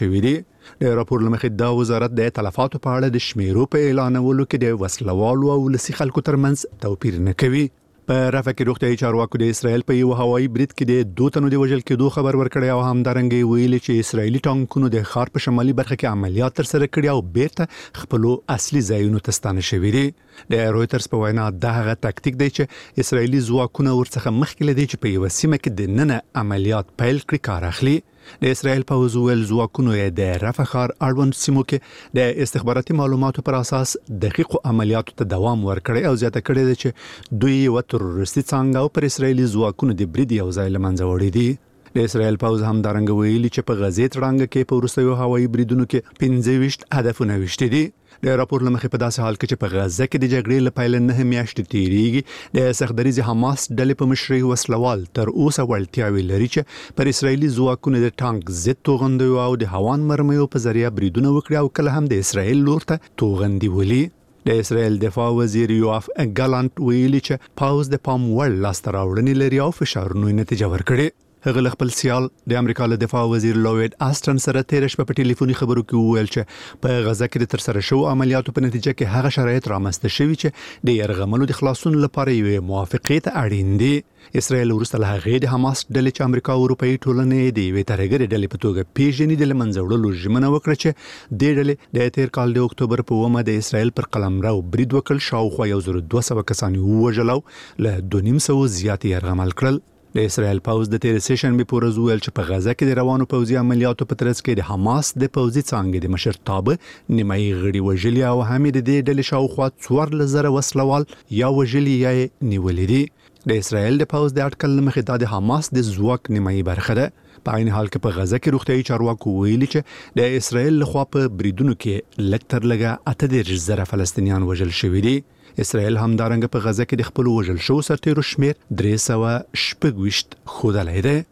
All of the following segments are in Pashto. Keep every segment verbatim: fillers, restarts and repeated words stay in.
شوي دي. د راپور لمخې دا وزارت د تلفاتو په اړه د شمیرو په اعلانولو کې د وسلوالو او ولسي خلکو ترمنځ توپیر نه کوي. په رفح کې روغتیايي چارواکو د اسرائیل په یو هوایي برید کې د دوه تنو د وژل کېدو خبر ورکړی او همدارنګه ویلي چې اسرائیلي ټانکونو د ښار په شمالي برخه کې عملیات ترسره کړي او بیرته خپلو اصلي ځایونو ته ستانه شوي دي. د رویټرز په وینا دا هغه تاکتیک دی چې اسرائیلي ځواکونه ورڅخه مخکې لدی چې په یو سیمه کې د نن عملیات پیل کړي کار اخلي. د اسرائیل پوځ ویل ځواکونو د رفح ښار اړوند سیمو کې د استخباراتي معلوماتو پر اساس دقیق عملیاتو ته دوام ورکړي او زیاته کړي دي چې دوی یو تروریستي څنګه او پر اسرائیلي ځواکونو د برید یو ځای له منځه وړي دي. د اسرائیل پوځ هم دارنګ ویلي چې په غزې تړانګ کې په وروستیو هوایي بریدونو کې پنځه ویشت هدفونه وشتي دي. د راپور لمخې په داسې حال کې چې په غزه کې د جګړې له پیل نه میاشتې تیریږي د سختدریز حماس ډلې په مشرۍ وسلوال تر اوسه وړتیاوې لري چې پر اسرائیلي ځواکونو د ټانک ضد توغندیو او د هوان مرمیو په ذریعه بریدونه وکړي او کله هم د اسرائیل لور ته توغندي ولي. د اسرائیل دفاع وزیر یوآف ګالانت ویلي چې پاوز د پام وړ لاسته راوړنې لري او فشارونو نتیجه ورکړي. هغه خپل سیال د امریکا له دفاع وزیر لوید آستن سره تیر شپه په ټلیفوني خبرو کې وویل چې په غزه کې د ترسره شوو عملیاتو په نتیجه کې هغه شرایط رامنځته شوي چې د یرغملو د خلاصون لپاره یو موافقه ته اړین دي. اسرائیل وروسته له هغې د حماس ډلې چې امریکا او اروپایي ټولنې د یوې ترهګرې ډلې په توګه پیژني د له منځه وړلو ژمنه وکړه چې دې ډلې د تیر کال د اکتوبر په اوومه د اسرائیل پر قلمرو برید وکړ، شاوخوا یو زر دوه سوه کسان ووژل او له دوه نیم سوه زیات یرغمل کړل. د اسرائیل پوځ د تیر سیشن به پورز ویل چې په غزه کې د روانو پوځي عملیاتو په ترڅ کې د حماس د پوځي څانګې د مشرتابه نیمایي غړي وژلي او هم د دې ډلې شاوخوا څوارلس زره وسلوال یا وژلي یا نیولي دي. د اسرائیل د پوځ د اټکل مخې دا د حماس د ځواک نیمایي برخه ده. په عین حال کې په غزه کې روغتیايي چارواکو ویلي چې د اسرائیل لخوا په بریدونو کې لږ تر لږه اته دېرش زره فلسطینیان وژل شوي دي. اسرائیل هم دارنګ په غزه کې د خپل وژل شو سرتیرو شمیر درې سوه شپږ ویشت ښودلی دی.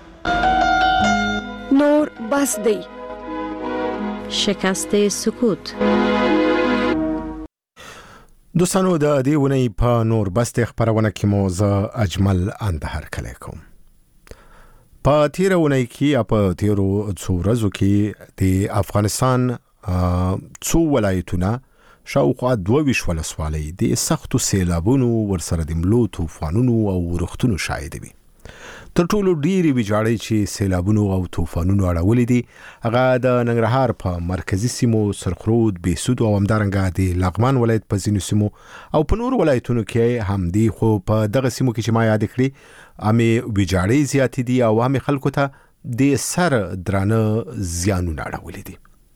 نور بس دی. شکست سکوت. دوستانو د دې ونې په نور بس دی خبرونه کې مو زه اجمل اندهر کلی کوم. په تیره ونې کې یا په تیرو څو ورځو کې د افغانستان څو ولایتونه شاوخوا دوه ویشت ولسوالۍ د سختو سیلابونو ورسره د ملو طوفانونو او ورښتونو شاهد وي. تر ټولو ډېرې ویجاړۍ چې سیلابونو او طوفانونو اړولې دي هغه د ننګرهار په مرکزي سیمو سرخرود، بهسود او همدارنګه د لغمان ولایت په ځینو سیمو او په نورو ولایتونو کې هم دي. خو په دغه سیمو کې چې ما یاد کړي همې ویجاړۍ زیاتې دي او همې خلکو ته د سر درانه زیانونه اړولې دي.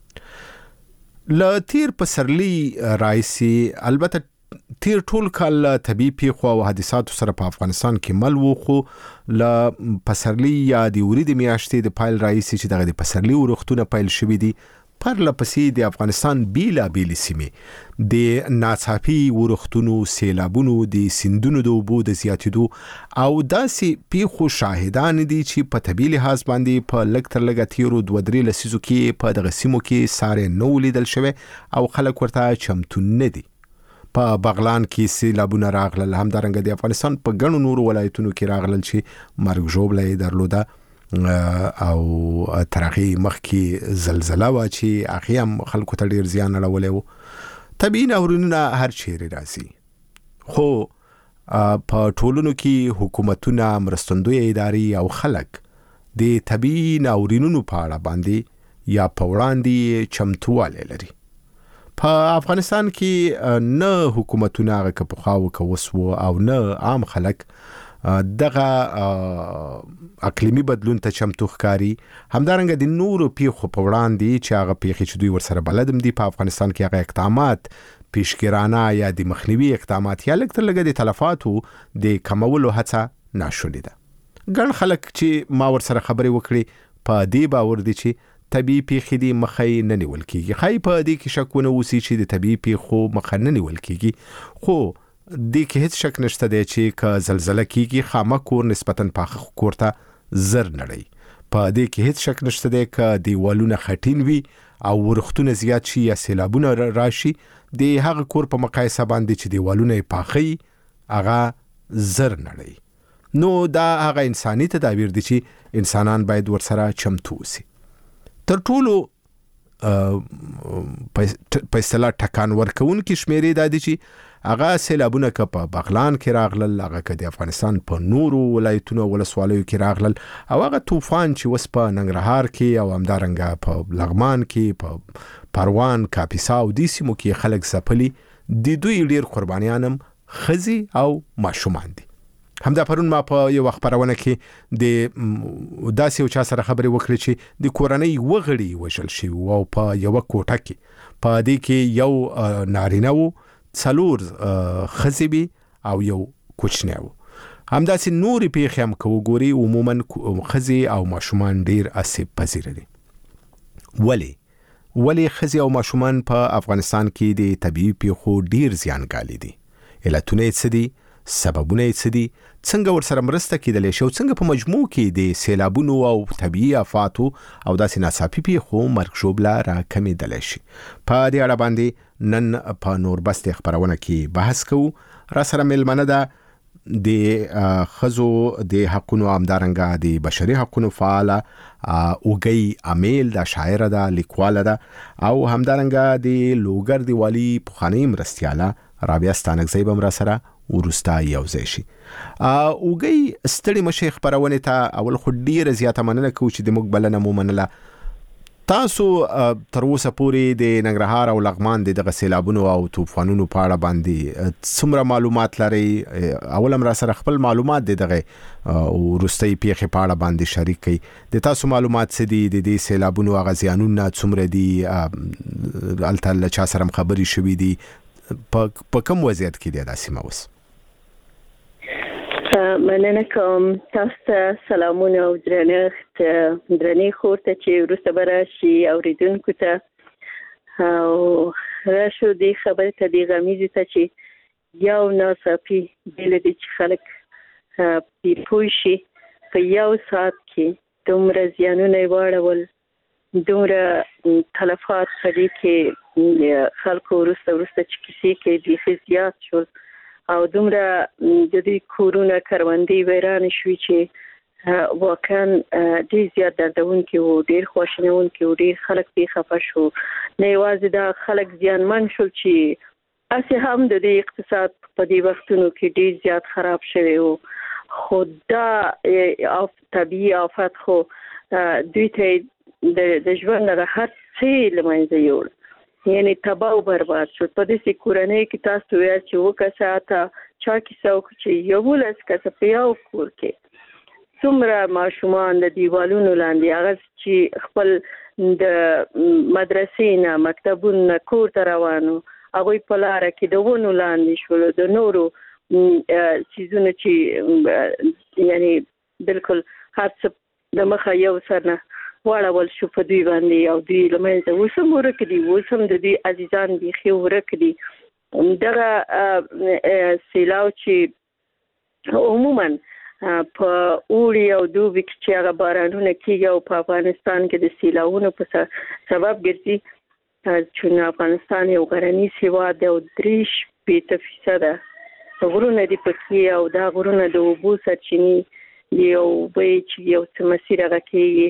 ل تیر پسرلی رئیسی البته تیر ټول کال طبیعي پیښو او حادثاتو سره په افغانستان کې مل وو، خو ل پسرلی یا د وریدې میاشتې د پایل رئیسی چې دغه د پسرلی ورښتونه پیل شوي دي پر لپسې د افغانستان بیلا بیلې سیمې د ناڅاپي ورښتونو، سیلابونو، د سیندونو د اوبو د زیاتېدو او داسې پیښو شاهدان دي چې په طبیعي لحاظ باندې په لږ تر لږه تیرو دوه درې لسیزو کې په دغه سیمو کې سارې نه ولیدل شوی او خلک ورته چمتو نه دي. په بغلان کې سیلابونه راغلل، همدارنګه د افغانستان په ګڼو نورو ولایتونو کې راغلل چې مرګ ژوبله یې درلوده او تر هغې مخکې زلزله وه چې هغې هم خلکو ته ډېر زیان اړولی و. طبیعي ناورینونه هر چیرې راځي، خو په ټولنو کې حکومتونه، مرستندویه ادارې او خلک د طبیعي ناورینونو په اړه باندې یا په وړاندې چمتووالی لري. په افغانستان کې نه حکومتونه هغه که پخوا و که اوس و او نه عام خلک دغه اقلیمي بدلون ته چمتو ښکاري. همدارنګه د نورو پیښو په وړاندې چې هغه پیښې چې دوی ورسره بلدم دي په افغانستان کې هغه اقدامات پیشګیرانه یا د مخنیوي اقدامات یا لږ تر لږه د تلفاتو د کمولو هڅه ناشونې ده. ګڼ خلک چې ما ورسره خبرې وکړې په دې باور دي چې طبیعي پیښې دي مخه نه نیول کېږي. ښایي په دې کې شک ونه اوسي چې د طبیعي پیښو مخه نه نیول کېږي، خو دې کې هیڅ شک نشته دی چې که زلزله کېږي خامه کور نسبتاً پاخه کور ته زر نړی. په دې کې هیڅ شک نشته دی که دیوالونه خټین وي او ورښتونه زیات شي یا سیلابونه راشي د هغه کور په مقایسه باندې چې دیوالونه یې پاخه وي هغه زر نړی. نو دا هغه انساني تدابیر دي چې انسانان باید ورسره چمتو اوسي. تر ټولو په اصطلاح ټکان ورکون کې شمیرې د دي چې هغه سیلابونه که په بغلان کې راغلل، هغه که د افغانستان په نورو ولایتونو ولسوالیو کې راغلل، او هغه طوفان چې وس په ننګرهار کې او همدارنګه په لغمان کې، په پروان، کاپیسا او دې سیمو کې خلک ځپلي، د دوی ډېر قربانیان هم ښځې او ماشومان دي. همدا پرون ما په یو خبرونه کې د داسې یو چا سره خبرې وکړې چې د کورنۍ وغړي وژل شوي او په یوه کوټه کې په دې کې یو نارینه و، څلور ښځې وي او یو کوچنی و. همداسې نورې پیښې هم که وګوري عموما ښځې او ماشومان ډېر آسیب پذیره دي. ولې ولې ښځې او ماشومان په افغانستان کې د طبیعي پیښو ډېر زیانګالي دي؟ علتونه یې څه دي؟ سببونه یې څه دي؟ څنګه ورسره مرسته کېدلی شي او څنګه په مجموع کې د سیلابونو او طبیعي آفاتو او داسې ناڅاپي پیښو مرګ ژوبله راکمېدلی شي؟ په دې اړه باندې نن په نوربست خبرونه کې بحث کوو. را سره مېلمنه ده د ښځو د حقونو، همدارنګه د بشري حقونو فعاله اوږۍ امیل، د شاعره ده، لیکواله ده، او همدارنګه د لوګر د والي پخوانۍ مرستیاله رابعه ستانکزی به هم را سره وروسته یو ځای شي. اوږۍ ستړې مشې خبرونې ته اول خو ډېره زیاته مننه کوو چې د موږ بلنه مو منله. تاسو تر اوسه پورې د ننګرهار او لغمان د دغه سیلابونو او طوفانونو په اړه باندې څومره معلومات لرئ؟ اول هم را سره خپل معلومات د دغه وروستۍ پیښې په اړه باندې شریک کړئ. د تاسو معلومات څه دي؟ د دې سیلابونو هغه زیانونه څومره دي؟ هلته له چا سره هم خبرې شوي دي؟ په کوم وضعیت کې دی دا سیمه اوس؟ مننه کوم. تاسو ته سلامونه او درنښت درنې خور ته چې وروسته به راشي اورېدونکو ته او راشو دې خبرې ته دې غمیزې ته چې یو ناڅاپي بې له دې چې خلک پرې پوه شي په یو ساعت کې دومره زیانونه یې واړول، دومره تلفات په دې کې خلکو وروسته وروسته چې کیسې کې بیخي زیات شول او دومره د دې کورونه کروندې ویرانې شوې چې واقعا ډېر زیات دردونکي وو، ډېر خواشینونکي وو، ډېر خلک پرې خفه شو. نه یوازې دا خلک زیانمن شول چې هسې هم د دې اقتصاد په دې وختونو کې ډېر زیات خراب شوی وو. خو دا طبیعي آفت خو دوی ته د ژوند نه هر څه له منځه یوړ، یعنی تباہ او برباد شو. په دې کورنۍ کې تاسو ویل چې وکاسه تا چا کیسه وکړي چې یو ولس کسه په یو کور کې څومره ماشومان د دیوالونو لاندې هغه چې خپل د مدرسې نه مکتبونو نه کور ته روانو، هغوی په لاره کې د ونو لاندې شول، د نورو چیزونو چې یعنی بالکل هر څه د مخه یو سر نه واړول شو په دوی باندې او دوی له منځه اوس هم ورک دي، اوس هم د دوی عزیزان بیخي ورک دي. دغه سیلاب چې عموما په اوړي او دوبي کې چې هغه بارانونه کېږي او په افغانستان کې د سیلابونو په سبب ګرځي، چې افغانستان یو غرنیز هېواد دی او درې شپېته فیصده غرونه دي پکې او دا غرونه د اوبو سرچینې یو به چې یو څه مسیر هغه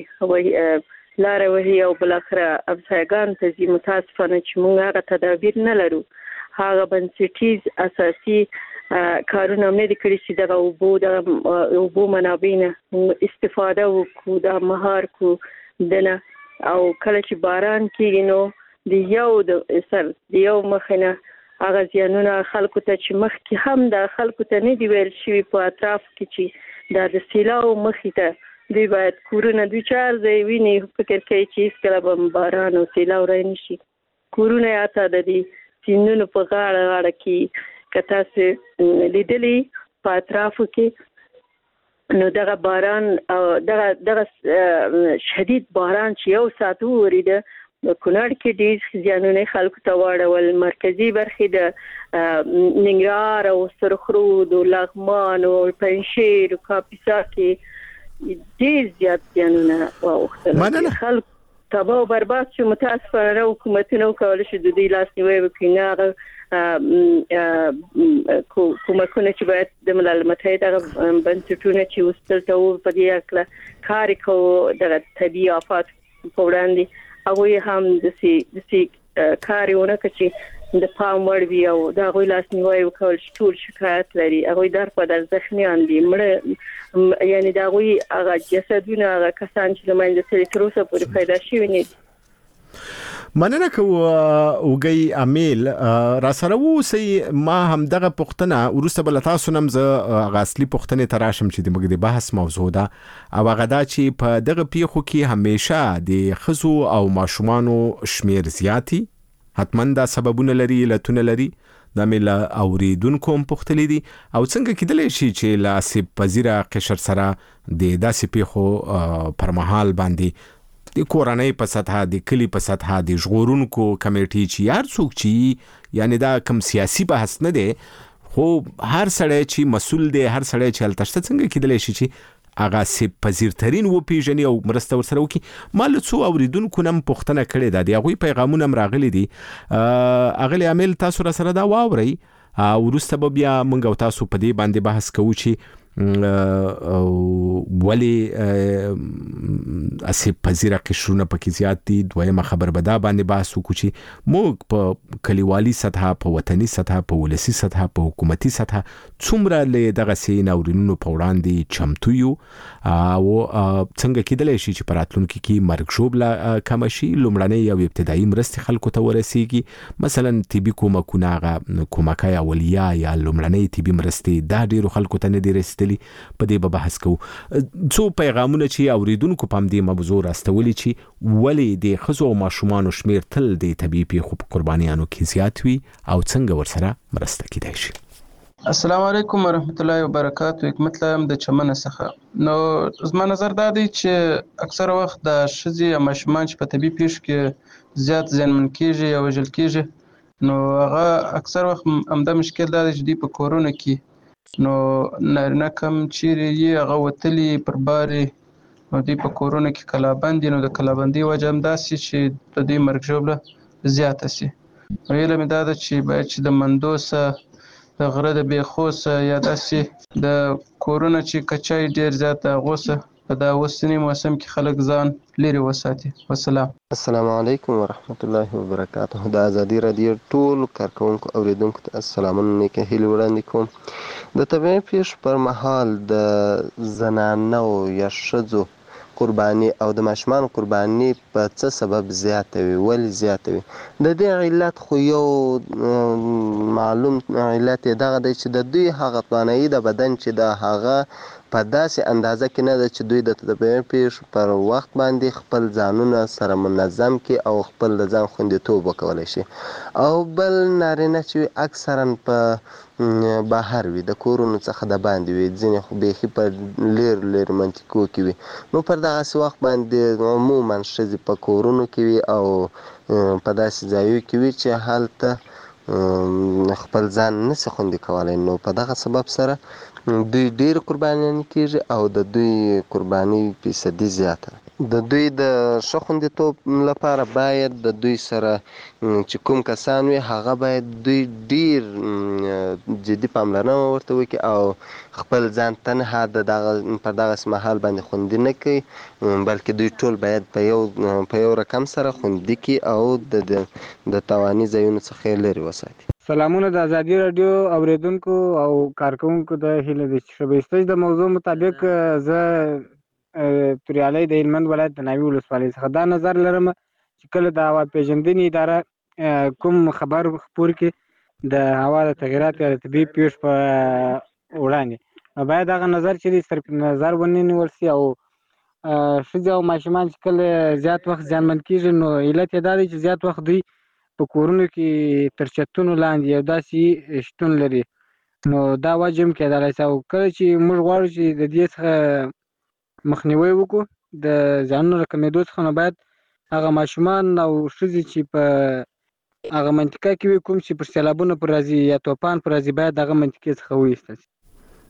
کې لاره وهي او بالاخره افسایګان ته ځي. متاسفانه چې موږ هغه تدابیر نه لرو، هغه بنسټیز اساسي کارونه هم نه دي کړي چې دغه اوبو دغه اوبو منابع نه استفاده وکړو، دا مهار کړو دنه. او کله چې باران کېږي نو د یو د سر د یو مخې نه هغه زیانونه خلکو ته چې مخکې هم د خلکو ته نه دي ویل شوي په اطراف کې چې دا د سیلاب مخې ته دوی باید کورونه دوی چار ځای ویني، فکر کوي چې هېڅکله به باران او سیلاب رای نه شي. کورونه یا ته د دې سیندونو په غاړه غاړه کې که تاسو لیدلي په اطرافو کې، نو دغه باران او دغه دغه شدید باران چې یو ساعت وورېده، کونړ کې ډېر زیانونه خلکو ته واړول. مرکزي برخې د ننګرهار او سرخرود او لغمان او پنجشیر او کاپیسا کې ډېر زیات زیانونه واوښتل. خلک تباہ او برباد شو. متاسفانه حکومتونه وکولی شي د دوی لاسنیوی وکړي، نه هغه کومکونه چې باید د ملل متحد هغه بنسټونه چې وسپل ته په دې هکله کار یې کوو دغه طبیعي آفات په وړاندې هغه هم د سي د سي کارونه کوي د پام وړ وی او دا غوي لاس نیوي وکول ټول شکایت لري هغه در په د ځخنیان دي مړ یعنی دا غوي هغه جسدونه هغه کسان چې لمنځه تل تر اوسه پورې پیدا شوی نه مننه کو اوګي امیل را سره وسی ما هم دغه پښتنه ورسته بل تاسو نم ز غاصلی پښتنه تراشم چې د مګ د بحث موضوع ده او هغه دا چې په دغه پیخو کې همیشه د خزو او ماشومانو شمیر زیاتی حتمن دا سببونه لري لتون لري د مل اوریدونکو پختلی دي او څنګه کېدلی شي چې لا سپ پذیره قشر سره د داسې پیخو پر مهال باندې د کورنۍ په سطح د کلی په سطح د ژغورونکو کمیټي چې یار څوک چې یعنی دا کم سیاسي بحث نه دی خو هر سړی چې مسول دی هر سړی چې التشت څنګه کېدلی شي چې اغه سپ پذیرترین و پیژني او مرسته ورسره وکي مال څو اوریدونکو نم پښتنه کړي دا دی هغه پیغامونه راغلي دي اغلی عامل تاسو سره دا واوري او ورسته بیا مونږ تاسو په دې باندې بحث کوو چې ولی اسی پذیره قشرونه پکې زیات دي دویمه خبر به دا باندې بحث وکړو چې موږ په کلیوالي سطح په وطني سطح په ولسی سطح په حکومتي سطح څومره له دغه سین اورینونو په وړاندې چمتو یو او څنګه کېدلی شي چې پراتلونکو کې مرګ شوبله کم شي لومړنۍ او ابتدایي مرستې خلکو ته ورسیږي مثلا طبي کومکونه کومکای اولیه یا لومړنۍ طبي مرستې دا ډیرو خلکو ته نه دي رسیدلي په دې به بحث کوو څو پیغامونه چې اوریدونکو پام دې موضوع راستولي چې ولی د خزو او ماشومانو شمیر تل د طبيعي پیښو په قربانیانو کې زیات وي او څنګه ورسره مرسته کیدای شي. السلام علیکم ورحمت الله وبرکاتہ. حکمت لایم د چمن څخه نو زما نظر دا دی چې اکثر وخت د شذي یا ماشومان چې په طبيعي پیښ کې زیات ځنمن کیږي او وجل کیږي نو هغه اکثر وخت همدا مشکل دا دی چې دی په کورونه کې نو نارینه کم چیرې یې هغه وتلي پر باري نو دوی په کورونه کې کلابند دي نو د کلابندۍ وجه هم داسې چې د دوی مرګ ژوبله زیاته سي. ویله مې دا ده چې باید چې د مندوسه د غره د بیخوسه یا داسې د کورونه چې کچای ډیر زیات غوسه په دا اوسنی موسم کې خلک ځان لري وساتي. والسلام. السلام علیکم ورحمت الله وبرکاتہ. د ازادي رادیو ټول کارکونکو اوریدونکو ته السلامونه نیکه هیله وړاندې کوم. د طبیعي پیښ پر مهال د زنانو یا ښځو قرباني او د ماشومان قرباني په څه سبب زیاته وي ولې زیاته وي د دې علت خو یو معلوم علت دغه دی چې د دوی هغه توانایي د بدن چې د هغه په داسې اندازه کې نه ده چې دوی د طبیعي پیښ پر وخت باندې خپل ځانونه سره منظم کړي او خپل د ځان خوندیتوب وکولی شي. او بل نارینه چې اکثرا په بهر وي د کورونو څخه د باندې وي ځینې خو بیخي په لیر لیر منطقو کې وي نو پر دغسې وخت باندې عموما ښځې په کورونو کې وي او په داسې ځایو کې وي چې هلته خپل ځان نشي خوندي کولی نو په دغه سبب سره دوی ډېر قربانیانې کېږي او د دوی قرباني فیصدي زیاته. د دوی د ښه خوندیتوب لپاره باید د دوی سره چې کوم کسان وي هغه باید دوی ډیر جدي پاملرنه ورته وکړي او خپل ځان تنها د دغه په دغسې مهال باندې خوندي نه کړي بلکې دوی ټول باید په یو په یو رقم سره خوندي کړي او د تواني ځایونو څخه یې لرې وساتي. سلامونه د ازادي رادیو اوریدونکو او کارکونکو د هیله د شبستۍ د موضوع مطابق زه توریالی د هلمند ولایت د ناوې ولسوالۍ څخه دا نظر لرم چې کله د هوا پیژندنې اداره کوم خبر خپور کړي د هوا د تغیرات یا د طبیعي پیښ په وړاندې نو باید هغه نظر چې دی صرف نظر ونیول سي او ښځې او ماشومان چې کله زیات وخت زیانمن کېږي نو علت یې دا دی چې زیات وخت دوی په کورونو کې تر چتونو لاندې یو داسې شتون لري نو دا وجه هم کېدلی شي او کله چې موږ غواړو چې د دې څخه مخنیوی وکړو د زیانونو د کمېدو څخه نو باید هغه ماشومان او ښځې چې په هغه منطقه کې وي کوم چې پر سیلابونو پر راځي یا توپان پر راځي باید هغه منطقې څخه وایستل شي.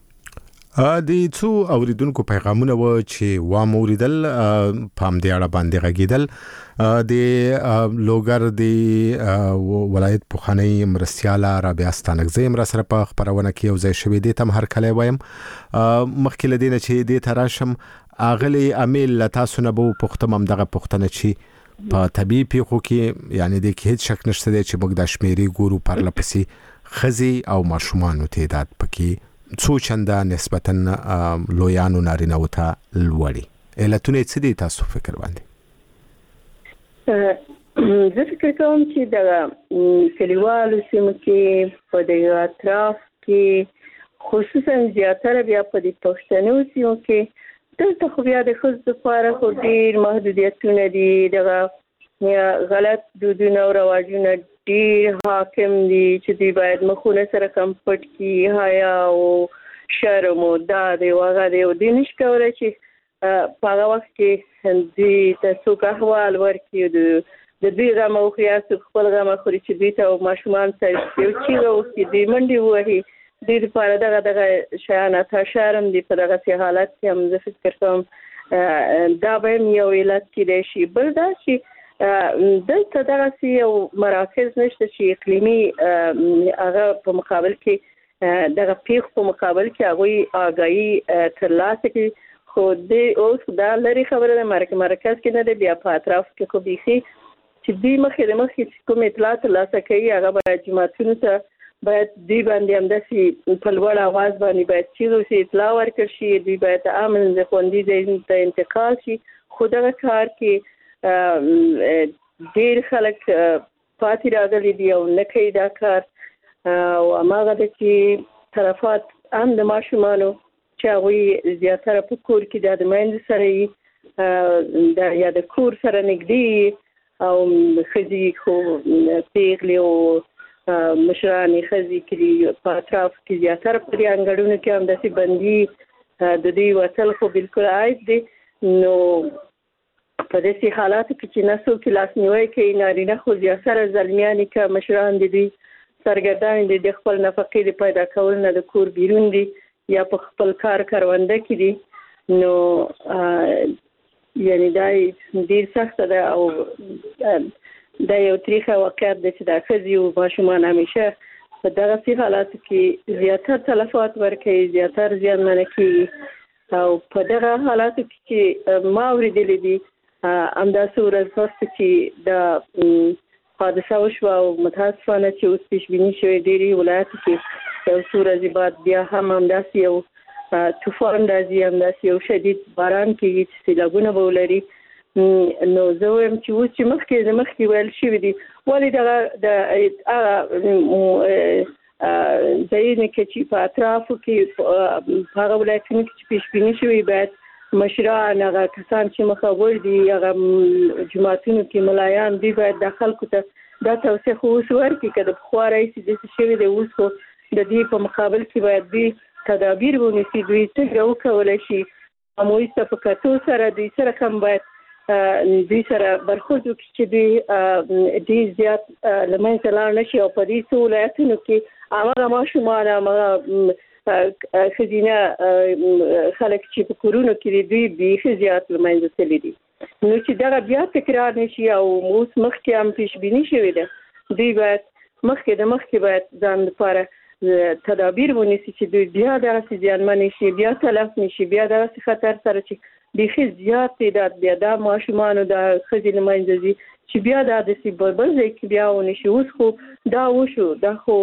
د څو اوریدونکو پیغامونه و چې وام اوریدل پام دې اړه باندې غږیدل د لوګر د ولایت پوخانی مرستیاله رابعه ستانکزی را سره په خبرونه کې یو ځای شوې دي تم هر کله وایم مخکې لدینه چې دې تراشم اغلی امیل تاسو نه بو پختم هم دغه پختنه چی په طبي پیښو کې یعنی د کې هیڅ شک نشته چې موږ د شمیري ګورو پر لپسې خزي او ماشومان تعداد پکې څو چنده نسبتا لویانو نارینه وته لوړي علتونه څه دي تاسو فکر باندې زه فکر کوم چې د کلیوالو سیمو کې په دغه اطراف کې خصوصا زیاتره بیا په دې پښتنو سیمو کې دلته خو بیا د ښځو لپاره خو ډېر محدودیتونه دي دغه غلط دودونه او رواجونه ډېر حاکم دي چې دوی باید مخونه سره کم پټ کړي حیا او شرم او داد او هغه دی او دوی نشي کولی چې په هغه وخت کې دوی ته څوک احوال ورکړي د دوی غم وخوري یا څوک خپل غم وخوري چې دوی ته ماشومان سره یو چیغه وکړي دوی منډې ووهي دوی لپاره دغه دغه شیان تا شرم دي په دغسې حالت کې هم زه فکر کوم دا به هم یو علت کیدای شي. بل دا چې دلته دغسې یو مراکز نشته چې اقلیمي هغه په مقابل کې دغه پیښو په مقابل کې هغوی آګاهي ترلاسه کړي خو د اوس دا لرې خبره ده مرکز کې نه ده بیا په اطراف کې خو بیخي چې دوی مخکې د مخکې چې کوم اطلاع ترلاسه کوي هغه باید جماعتونو ته باید دوی باندې همداسې په لوړ اواز باندې باید چیغ وشي اطلاع ورکړل شي دوی باید د امن د خوندي ځای ته انتقال شي خو دغه کار کې ډېر خلک پاتې راغلي دي او نه کوي دا کار او هماغه ده چې طرفات هم د ماشومانو چې هغوی زیاتره په کور کې دا د میندې سره وي یا د کور سره نږدې او ښځې خو پیغلې او مشرانې ښځې کې په اطراف کې زیاتره په دې انګړونو کې همداسې بندي د دوی وتل خو بالکل عیب دی نو په داسې حالاتو کې چې نه څوک لاسنیوی کوي نارینه خو زیاتره زلمیانې که مشران دي دوی سرګردانې دي د خپل نفقې د پیدا کولو نه د کور بیرون دي یا په خپل کار کرونده کې دي نو یعنی دا ډېر سخته ده او دا یو تریخه واقعیت دی چې دا ښځې او ماشومان همیشه په دغسې حالاتو کې زیاتر تلفات ورکوي زیاتر زیانمنه کېږي او په دغه حالاتو کې چې ما اورېدلي دي همداسې ورځ وروسته چې دا حادثه وشوه او متاسفانه چې اوس پیشبیني شوې ډېرې ولایتو کې یو څو ورځې بعد بیا هم همداسې یو طوفان راځي همداسې یو شدید باران کېږي چې سیلابونه به ولري نو زه وایم چې اوس چې مخکې د مخکې ویل شوي دي ولې دغه د هغه ځایونه کې چې په اطرافو کې په هغه ولایتونو کې چې پیشبیني شوي باید مشران هغه کسان چې مخور دي هغه جماعتونو کې ملایان دوی باید د خلکو ته دا توصیه خو اوس ورکړي که د پخوا راهیسې داسې شوي دی اوس خو د دې په مقابل کې باید دوی تدابیر ونیسي دوی څنګه وکولی شي عمومي ته په کتو سره دوی سره هم باید دوی سره برخورد وکړي چې دوی ډېر زیات له منځه لاړ نه شي او په دې څو ولایتونو کې هماغه ماشومان هماغه ښځینه خلک چې په کورونو کې دي دوی بیخي زیات له منځه تللي دي نو چې دغه بیا تکرار نه شي او اوس مخکې هم پیشبیني شوې ده دوی باید مخکې د مخکې باید ځان لپاره تدابیر ونیسي چې دوی بیا دغسې زیانمنې شي بیا تلف نه شي بیا دغسې خطر سره چې بیخي زیات تعداد بیا دا ماشومانو دا ښځې له منځه ځي چې بیا دا داسې بل ځای کې بیا ونه شي اوس خو دا وشو دا خو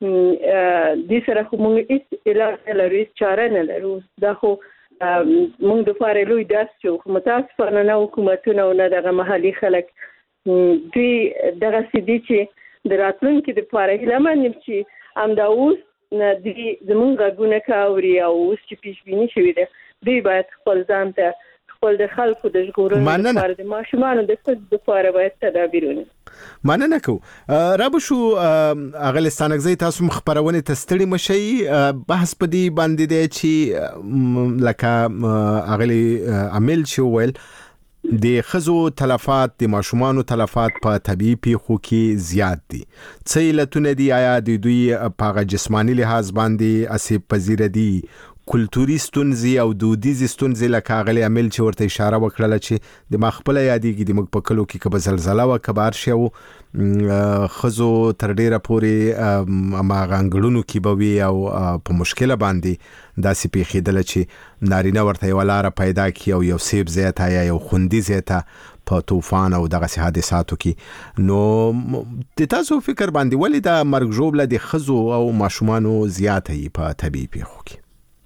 دې سره خو موږ هېڅ علاج نه لرو هېڅ چاره نه لرو دا خو موږ دپاره لوی درس شو خو متاسفانه نه حکومتونه او نه دغه محلي خلک دوی دغسې دي چې د راتلونکي دپاره هیله یم چې همدا اوس دوی زموږ غږونه که اوري او اوس چې پیشبیني شوي ده دوی باید خپل ځان ته خپل د خلکو د ژغورنې لپاره د ماشومانو د ښځو لپاره باید تدابیر ونیسي. مننه کوو رابو شو اغلی ستانکزی تاسو خبرونه ته ستړي مشي بحث په دې باندې دی چې لکه اغلی عامل شو ول د خزو تلفات د ماشومانو تلفات په طبيعي پیښو کې زیات دي څه علتونه دي آیا د دوی په جسمانی لحاظ باندې اسیب پذیر دي کلتوري ستونزې او دودیزې ستونزې لکه هغه عامل چې ورته اشاره وکړله چې د مخبل یادېږي د موږ په کلو کې کبه زلزلہ و کبار شي او خزو تر ډیره پورې ما غنګړونو کې بوي او په مشکله باندې داسې پیښېدل چې نارینه ورته یو لار پیدا کی او یو سیب زیاته یا یو خوندي زیاته په طوفان او دغه حادثاتو کې. نو د تاسو فکر باندې ولې د مرګ ژوبله د خزو او ماشومانو زیاته په طبيعي پیښو کې؟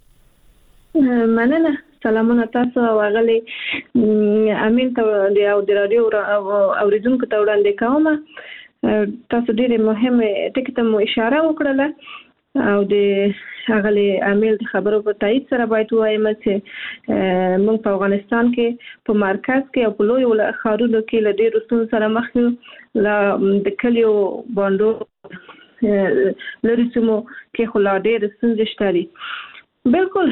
مننه. سلامونه تاسو واغلي امین ته د او د رادیو اوریدونکو ته وړاندې کوم. تاسو ډېر مهمه ټکی ته مو اشاره وکړه او د هغه عامل خبرو په تایید سره باید وایم چې موږ په افغانستان کې په مرکز کې او په لوی ښارونو کې له ډېرو ستونزو سره مخ یو. د کلیو باندو لري سمو کې خو لا ډېرې ستونزې شته دي. بالکل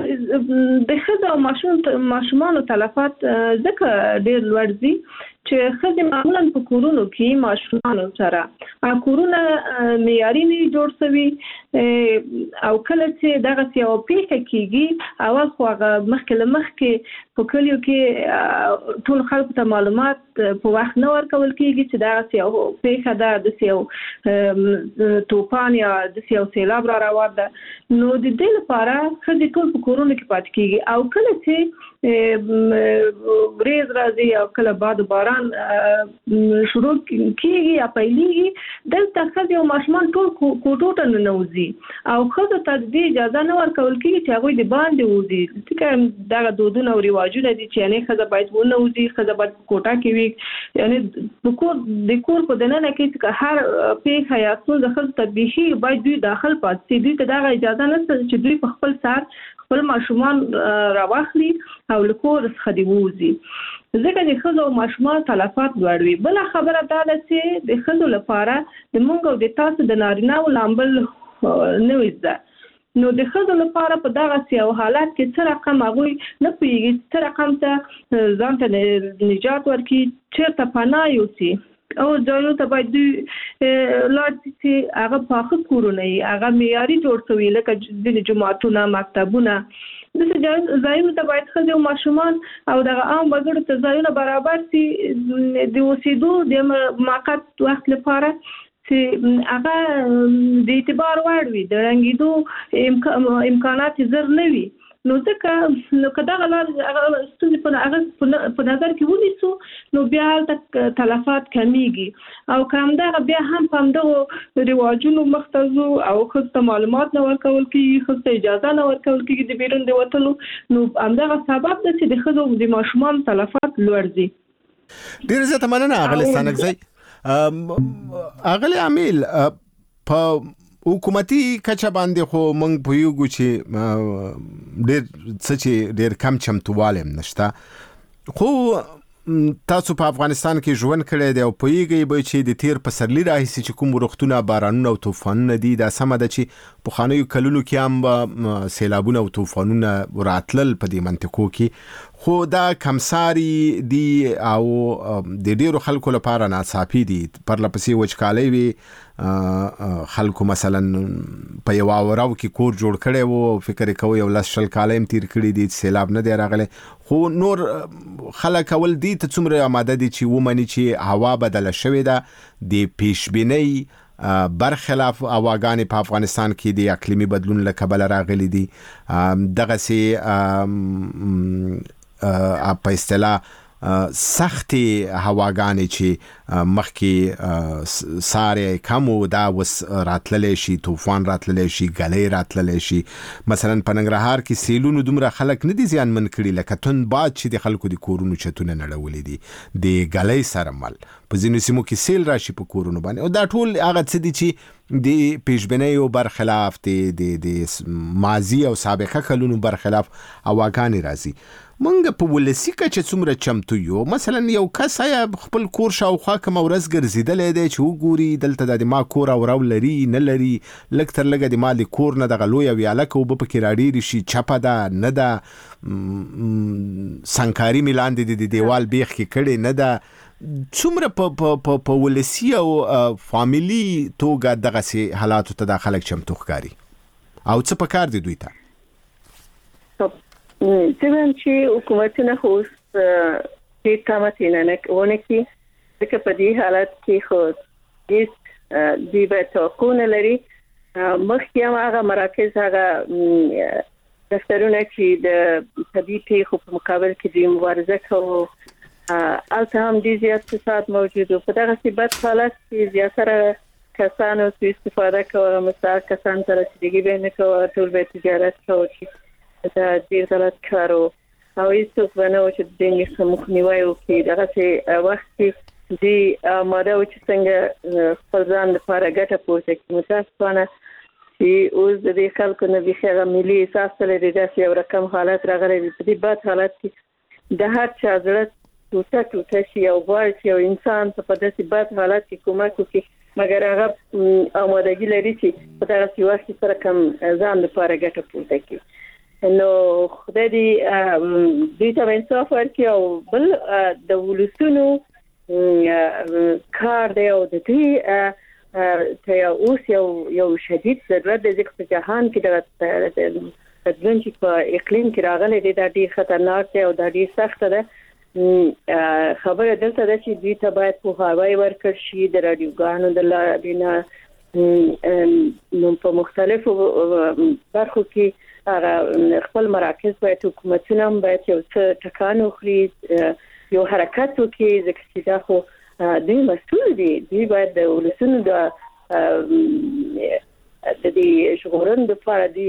د ښځو او ماشومانو تلفات ځکه ډېر لوړ دي چې ښځې معمولا په کورونو کې ماشومانو سره کورونه معیاري نه جوړ شوي او کله چې دغه یو پیښه کېږي اول خو هغه مخکې له مخکې په کلیو کې ټول خلکو ته معلومات په وخت نه ورکول کېږي چې دغه یو پیښه ده، د یو طوفان یا د یو سیلاب را روان ده. نو د دې لپاره ښځې ټول په کورونو کې پاتې کېږي او کله چې ورېځ راځي او کله باد باران شروع کېږي یا پیلېږي دلته ښځې او ماشومان ټول کوټو ته ننوځي او ښځو ته د دې اجازه نه ورکول کېږي چې هغوی د باندې وځي. ځکه دغه دودونه او رواجونه دي چې یعنې ښځه باید ونوځي، ښځه باید په کوټه کې وي. یعنې د کور د کور په دننه کې چې هر پیښه یا ستونزه ښځو ته بیخي باید دوی داخل پاتې شي. دوی ته دغه اجازه نشته چې دوی په خپل سر خپل ماشومان راواخلي او له کور څخه دې ووځي. ځکه د ښځو او ماشومانو تلفات لوړ وي. بله خبره دا ده چې د ښځو لپاره د موږ او د تاسو د نارینه‌و لامبل نه وي زده. نو د ښځو لپاره په دغه یو حالت کې څه رقم هغوی نه پوهېږي څه رقم ته ځان ته نجات ورکړي، چېرته پناه یوسي او ځایونو ته باید دوی لاړ شي چې هغه پاخه کورونه وي، هغه معیاري جوړ شوي لکه ځینې جوماتونه، مکتبونه. داسې ځایونو ته باید ښځې او ماشومان او دغه عام وګړو ته ځایونه برابر شي د اوسېدو د موقت وخت لپاره چې هغه د اعتبار وړ وي، د ړنګېدو امکانات زر نه وي. نو ځکه نو که دغه لار ستونزې په نظر کې ونیسو نو بیا هلته تلفات کمیږي او که همدغه بیا هم په همدغو رواجونو مخ ته ځو او ښځو ته معلومات نه ورکول کېږي، ښځو ته اجازه نه ورکول کېږي د بیرون د وتلو، نو همدغه سبب ده چې د ښځو او د ماشومانو تلفات لوړ ځي. ډېره زیاته مننه اغلې ستانکزی. اغلې عامل په حکومتي کچه باندې خو موږ پوهیږو چې ډېر څه چې ډېر کم چمتووالی هم نشته، خو تاسو په افغانستان کې ژوند کړی دی او پوهیږئ به چې د تیر پسرلي راهیسې چې کوم روغتونه، بارانونه او طوفانونه دي دا سمه ده چې پخوانیو کلونو کې هم به سیلابونه او طوفانونه راتلل په دې منطقو کې، خو دا کمساري دي او د ډیرو خلکو لپاره ناڅاپي دي. پرلپسې وچکالۍ وي، خلکو مثلا په یو اوراو کې کور جوړ کړی وو او فکر کوي یو لس شل کاله هم تیر کړي دي، سیلاب نه دی راغلی، خو نور خلک اول دي ته څومره آماده دي چې ومني چې هوا بدله شوې ده. د پیشبینۍ برخلاف هواګانې په افغانستان کې د اقلیمي بدلون له کبله راغلي دي. دغسې په اصطلاح سختي هواګانې چې مخکې ساري کم و دا وس راتللی شي، طوفان راتللی شي، ګلۍ راتللی شي. مثلا په ننګرهار کې سیلونو دومره خلک نه دي زیانمن کړي لکه توند باد چې د خلکو د کورونو چتونه نړولي دي د ګلۍ سره مل. په ځینو سیمو کې سیل راشي په کورونو باندې او دا ټول هغه څه دي چې د پیشبینیو برخلاف د ماضي او سابقه کلونو برخلاف هواګانې راځي. منګه په ولسی کچه څومره چمتو یو، مثلا یو کس یا خپل کور شاوخوا کوم ورځ ګرځیدلی دی چې وګوري دلته د ما کور او راو لري نه لري، لږ تر لږه د ما د کور نه دغه لویه ویالکه اوبه پکې راډېرې شي، چپه ده نه ده، سنګکاري مې لاندې د دیوال بیخ کې کړې نه ده. څومره په ولسی او فامیلي توګه دغسې حالاتو ته دا خلک چمتو ښکاري او څه پکار دی دوی ته؟ څنګه چې حکومتونه خو دې تامه نه ونه کی ځکه په دې حالت کې خو هیڅ دې به توقع لري. مخکې هم هغه مراکز هغه دفترونه چې د طبي پیښو په مقابل کې د مبارزه کوي البته هم دې زیات فساد موجود و. په دغه سبب حالت کې زیاتره کسانو چې استفاده کوي مثلا کسان سره چې دغه به نه کوي ټول به تجارت کوي دا ډیر غلط کارو او هیڅوک ونه چې د دې مخنیوي وکړي. دغه څه وخت کې د ماده چې څنګه خپل ځان لپاره ګټه پورته کوي متاسفانه چې اوس د دې خلکو نه بخیره ملي احساس لري داسې یو رقم حالت راغلی دی. په دې بد حالت کې د هر چا زړه ټوټه ټوټه شي او غواړي چې یو انسان په داسې بد حالت کې کومک وکړي مګر هغه آمادګي لري چې په دغه وخت کې سره کوم ځان لپاره ګټه پورته کوي. نو خدای دې دې ته انصاف ورکړي او بل د ولسونو کار دی او د دې ته اوس یو یو شدید ضرورت دی ځکه په جهان کې د تدوین چې په اقلیم کې راغلي دی دا ډېر خطرناک دی او دا ډېر سخت دی. خبره دلته ده چې دوی ته باید پوهاوی ورکړ شي د رادیوګانو د لارې نه په مختلفو برخو کې هغه خپل مراکز باید حکومتونه هم باید یو څه ټکان وکړي یو حرکت وکړي ځکه چې دا خو دوی مسؤل دي. دوی باید د ولسونو د د دې ژغورنې لپاره دي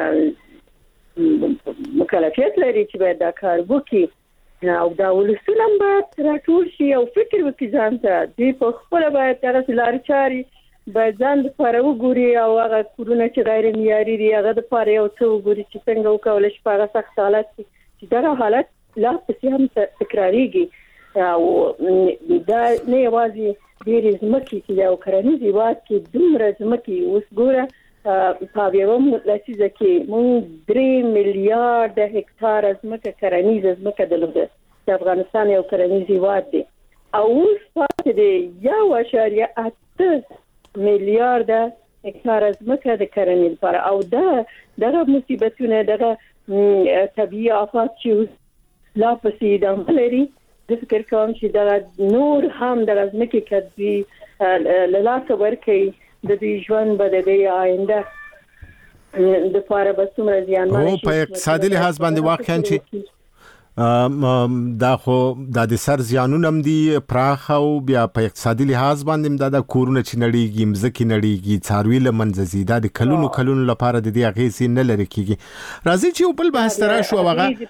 مکلفیت لري چې باید دا کار وکړي او دا ولسونه هم باید راټول شي او فکر وکړي ځان ته. دوی په خپله باید دغسې لارې چارې باید ځان لپاره وګوري او هغه کورونه چې غیر معیاري دي هغه لپاره یو څه وګوري چې څنګه وکولی شي په هغه سخت حالت کې چې دغه حالت لا پسې هم تکراریږي. او دا نه یوازې ډېرې ځمکې چې یو کرنیز هېواد کې دومره ځمکې اوس ګوره په یوه لسیزه کې موږ درې میلیارده هکتاره ځمکه کرنیزه ځمکه درلوده چې افغانستان یو کرنیز هېواد دی او اوس پاتې دی یو اعشاریه اته میلیارده هکتاره ځمکه د کرنې لپاره او دا دغه مصیبتونه دغه طبیعي آفات چې لا پسې ادامه لري زه فکر کوم چې دغه نور هم دغه ځمکې که دوی له لاسه ورکړي د دوی ژوند به د دوی آینده دپاره به څومره زیانمنه شي. په اقتصادي لحاظ باندې واقعا چې دا خو د سر زیانونه هم دي پراخ او بیا په اقتصادي لحاظ باندې دا د کورونه چې نړیږي مځکې نړیږي څاروي له منځه ځي دا د کلونو کلونو لپاره د دې اغېزې نه لرې کېږي. راځئ چې یو بل بحث ته راشو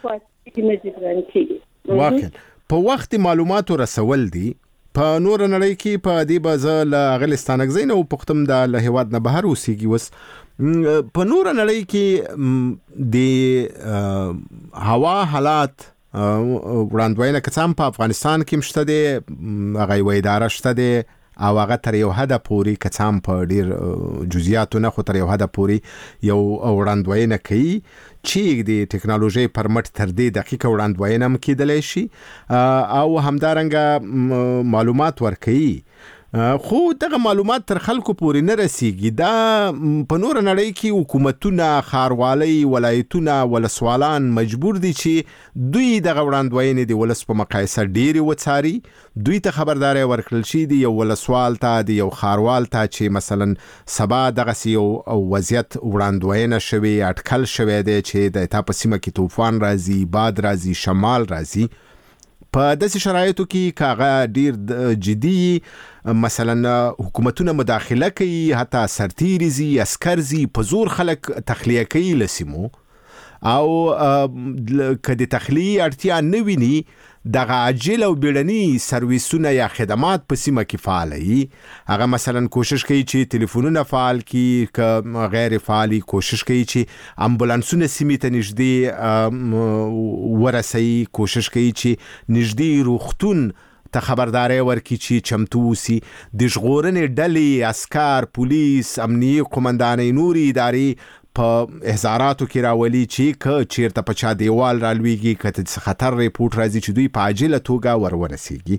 هغه واقعا په وخت معلوماتو رسول دي. په نور نړۍ کې په دې بازه له اغلستان غزین او پختم د له هواد نه بهر اوسېږي. وس په نور نړۍ کې د هوا حالات وړاندوینه کڅام په افغانستان کې مشته دي هغه یو اداره شته دي او هغه تر یو حد پورې کڅام په ډیر جزئیاتو نه خو تر یو حد پورې یو وړاندوینه کوي چې د ټکنالوژي پر مټ تر دې دقیقه وړاندوینه هم کېدلی شي او همدارنګه معلومات ورکوي. خو دغه معلومات تر خلکو پورې نه رسیږي. دا په نور نړۍ کې حکومتونه ښاروالۍ ولایتونه ولسوالان مجبور دي چې دوی دغه وړاندوینې د ولس په مقایسه ډېرې وڅاري. دوی ته خبرداری ورکړل شي د یو ولسوال ته د یو ښاروال ته چې مثلا سبا دغسې یو وضعیت وړاندوینه شوې اټکل شوی دی چې د تا په سیمه کې طوفان راځي باد راځي شمال راځي. په داسې شرایطو کې کاغه ډیر جدي مثلا حکومتونه مداخله کوي حتی سرتیریزي عسکرزي په زور خلک تخلیه کوي لسیمو او کدی تخلیه اړتیا نه ویني دغه عاجل او بیړني سرویسونه یا خدمات په سیمه کې فعالي. هغه مثلا کوشش کوي چې ټلیفونونه فعال کړي که غیر فعالي کوشش کوي چې امبولانسونه سیمې ته نږدې ورسوي کوشش کوي چې نږدې روغتون ته خبرداري ورکړي چې چمتو اوسي. د ژغورنې ډلې عسکر پولیس امنیه قومندانۍ نورې ادارې په احزاراتو کې راولي چې که چیرته په چا دیوال رالویږي که څه خطر ریپورټ راځي چې دوی په عاجله توګه ور ورسیږي.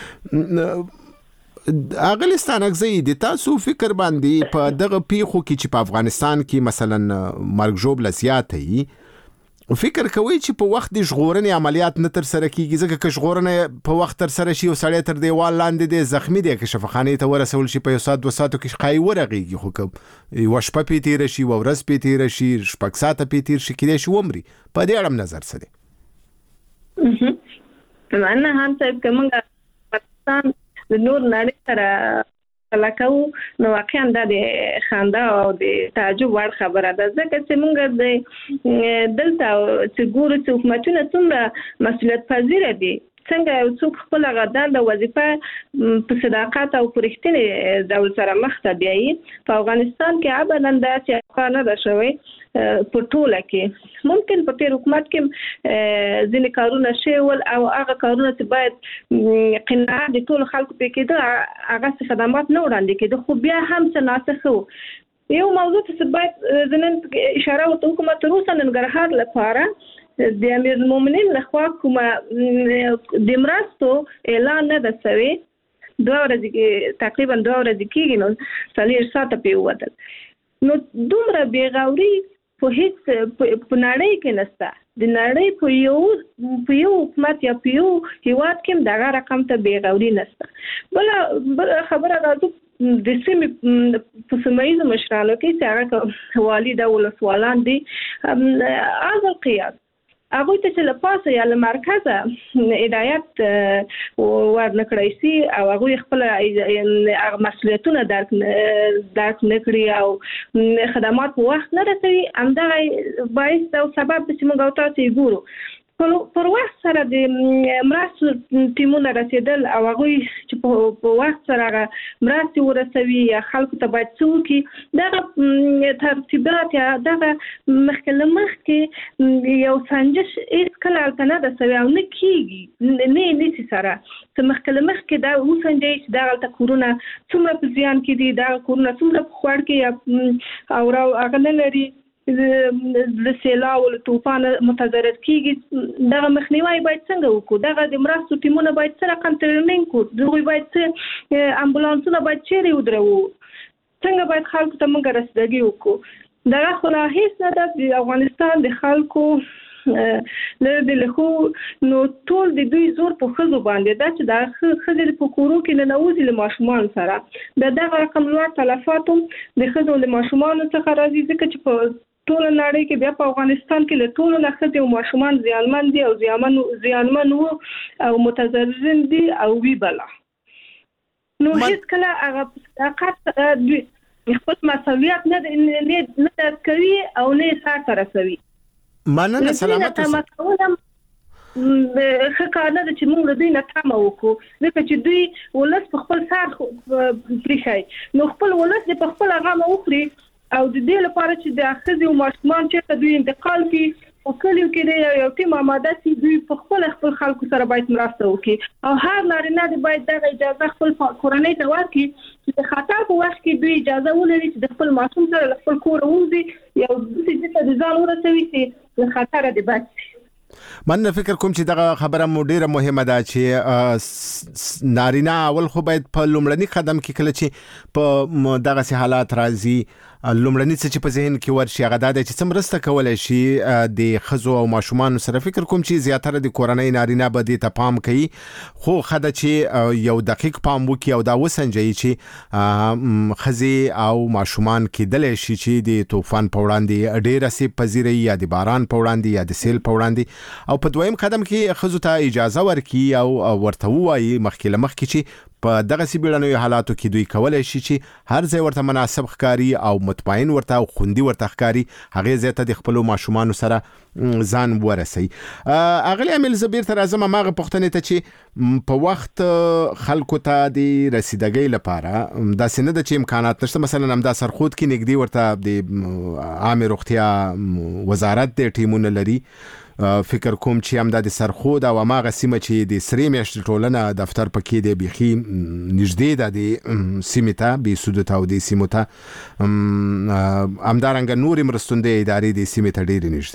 اغلستان اگزی د تاسو فکر باندې په دغه پیښو کې چې په افغانستان کې مثلا مرګ ژوبله زیاته وي فکر کوي چې په وخت د ژغورنې عملیات نه تر سره کیږي ځکه چې ژغورنه په وخت تر سره شي او سړی تر دیوال لاندې دی زخمی دی که شفاخانې ته ورسول شي په یو ساعت دوه ساعتو کې قای ورغېږي خو که یوه شپه پې تېره شي یوه ورځ پې تېره شي شپږ ساعته پې تېر شي کیدای شي ومري په دې اړه نظر څه دی؟ معنا هم صاحب که موږ پاکستان د نور نړۍ سره لکو نو واقعا دا د خندا او د تعجب وړ خبره ده ځکه چې موږ د دلته چې ګورو چې حکومتونه څومره مسؤلیت پذیر دي څنګه یو څوک خپل غدان د وظیفه په صداقت او په رښتینې ډول سره مخ ته بیایي په افغانستان کې ابدا داسې کار نه ده شوی په ټوله کې ممکن په تیر حکومت کې ځینې کارونه شول او هغه کارونه چې باید قناعت د ټولو خلکو پې کېده هغه خدمات نه وړاندې کېده خو بیا هم څه ناسخه و یو موضوع چې باید زه نن اشاره وکړم کومه تر اوسه ننګرهار لپاره د امیر المؤمنین لخوا کومه د مرستو اعلان نه ده شوی دوه ورځې تقریبا دوه ورځې کېږي نو څلور ساعته پې ووتل نو دومره بېغوري په هیڅ په نړۍ کې نشته د نړۍ په یو په یو حکومت یا په یو هیواد کې دغه رقم ته بېغوري نشته بله خبره راځو د سیمې په سیمه ییزو مشرانو کې چې هغه والي د ولسوالان دي هذا القياس هغوی ته چې له پاسه یا له مرکزه هدایت ورنه کړی سي او هغوی خپله مسؤلیتونه درک درک نه کړي او خدمات په وخت نه رسوي همدغه باعث او سبب چې موږ او تاسو یې ګورو پر وخت سره د مرستو ټیمونه رسېدل او هغوی چې په وخت سره هغه مرستې ورسوي یا خلکو ته باید څه وکړي دغه ترتیبات یا دغه مخکې له مخکې یو سنجش هېڅکله هلته نه ده سوی او نه کېږي نه یې نیسي سره چې مخکې له مخکې دا وسنجوي چې دغه هلته کورونه څومره په زیان کې دي دغه کورونه څومره په خوړ کې او هغه نه لري د سیلاب او طوفان متضرر کیږي دغه مخنیوي باید څنګه وکړو دغه د مرستو ټیمونه باید څه رقم ترمیم کړو دوی باید څه امبولانسونه باید چیرې ودرو څنګه باید خلکو ته موږ رسیدګي وکړو دغه خو لا هیڅ نه ده د افغانستان د خلکو لري له نو ټول د دوی زور په خزو باندې دا چې د خزې په کورو کې نه نوځي له ماشومان سره د دغه رقم لوړ تلفاتو د خزو له ماشومان څخه راځي ځکه چې په ټول نړۍ کې بیا په افغانستان کې له ټولو نه ښځې او ماشومان زیانمن دي او زیانمن زیانمن وو او متضررین دي او وی بلا نو هیڅکله هغه صداقت دوی خپل مسؤلیت نه نه کوي او نه سره رسوي مننه سلامت اوسه ښه کار نه ده چې موږ له دوی نه تمه وکړو ځکه چې دوی ولس په خپل سر پرېښی نو خپل ولس دې په خپله غمه وخوري او د دې لپاره چې د ښځې او ماشومان چېرته دوی انتقال کړي په کلیو کې دی یو ټیم آماده سي دوی په خپله خپل خلکو سره باید مرسته وکړي او هر نارینه دې باید دغه اجازه خپل کورنۍ ته ورکړي چې د خطر په وخت کې دوی اجازه ولري چې د خپل ماشوم سره له خپل کوره ووځي یو داسې ځای ته د ځان ورسوي چې له خطره دې بچ شي من فکر کوم چې دغه خبره مو ډیره مهمه ده چې نارینه اول خو باید په لومړني قدم کې کله چې په دغه سي حالات راځي لومړني څه چې په ذهن کې ورشي هغه دا چې څه مرسته کولای شي د ښځو او ماشومان سره فکر کوم چې زیاتره د کورنۍ نارینه به دې ته پام کوي خو خدای چې یو دقیق پام وکړي او دا وسنجي چې ښځې او ماشومان کېدلی شي چې د طوفان په وړاندې ډیره سي پذیري یا د باران په وړاندې یا د سیل په وړاندې او په دویم قدم کې ښځو ته اجازه ورکړي او ورته ووایي مخکې له مخکې چې په دغه سی بیړنیو حالاتو کې دوی کولای شي چې هر ځای ورته مناسب ښکاری او مطمئن ورته او خوندي ورته ښکاری هغه ځای ته د خپل ماشومان سره ځان ورسي اغلی عامل زبیر تر اعظم ماغه پښتنې ته چې په وخت خلکو ته د رسیدګۍ لپاره دا سینه د چې امکانات نشته مثلا هم دا سرخود کې نګدي ورته د عام روغتیا وزارت د ټیمونه لري فکر کوم چې هم د سرخود او ماغه سیمه چې د سری میاشت ټولنه دفتر پکې دی بيخي نږدې د دې سیمه ته به سود ته او د سیمه ته امدارنګ نور مرستندې ادارې د سیمه ته ډېر نږدې وي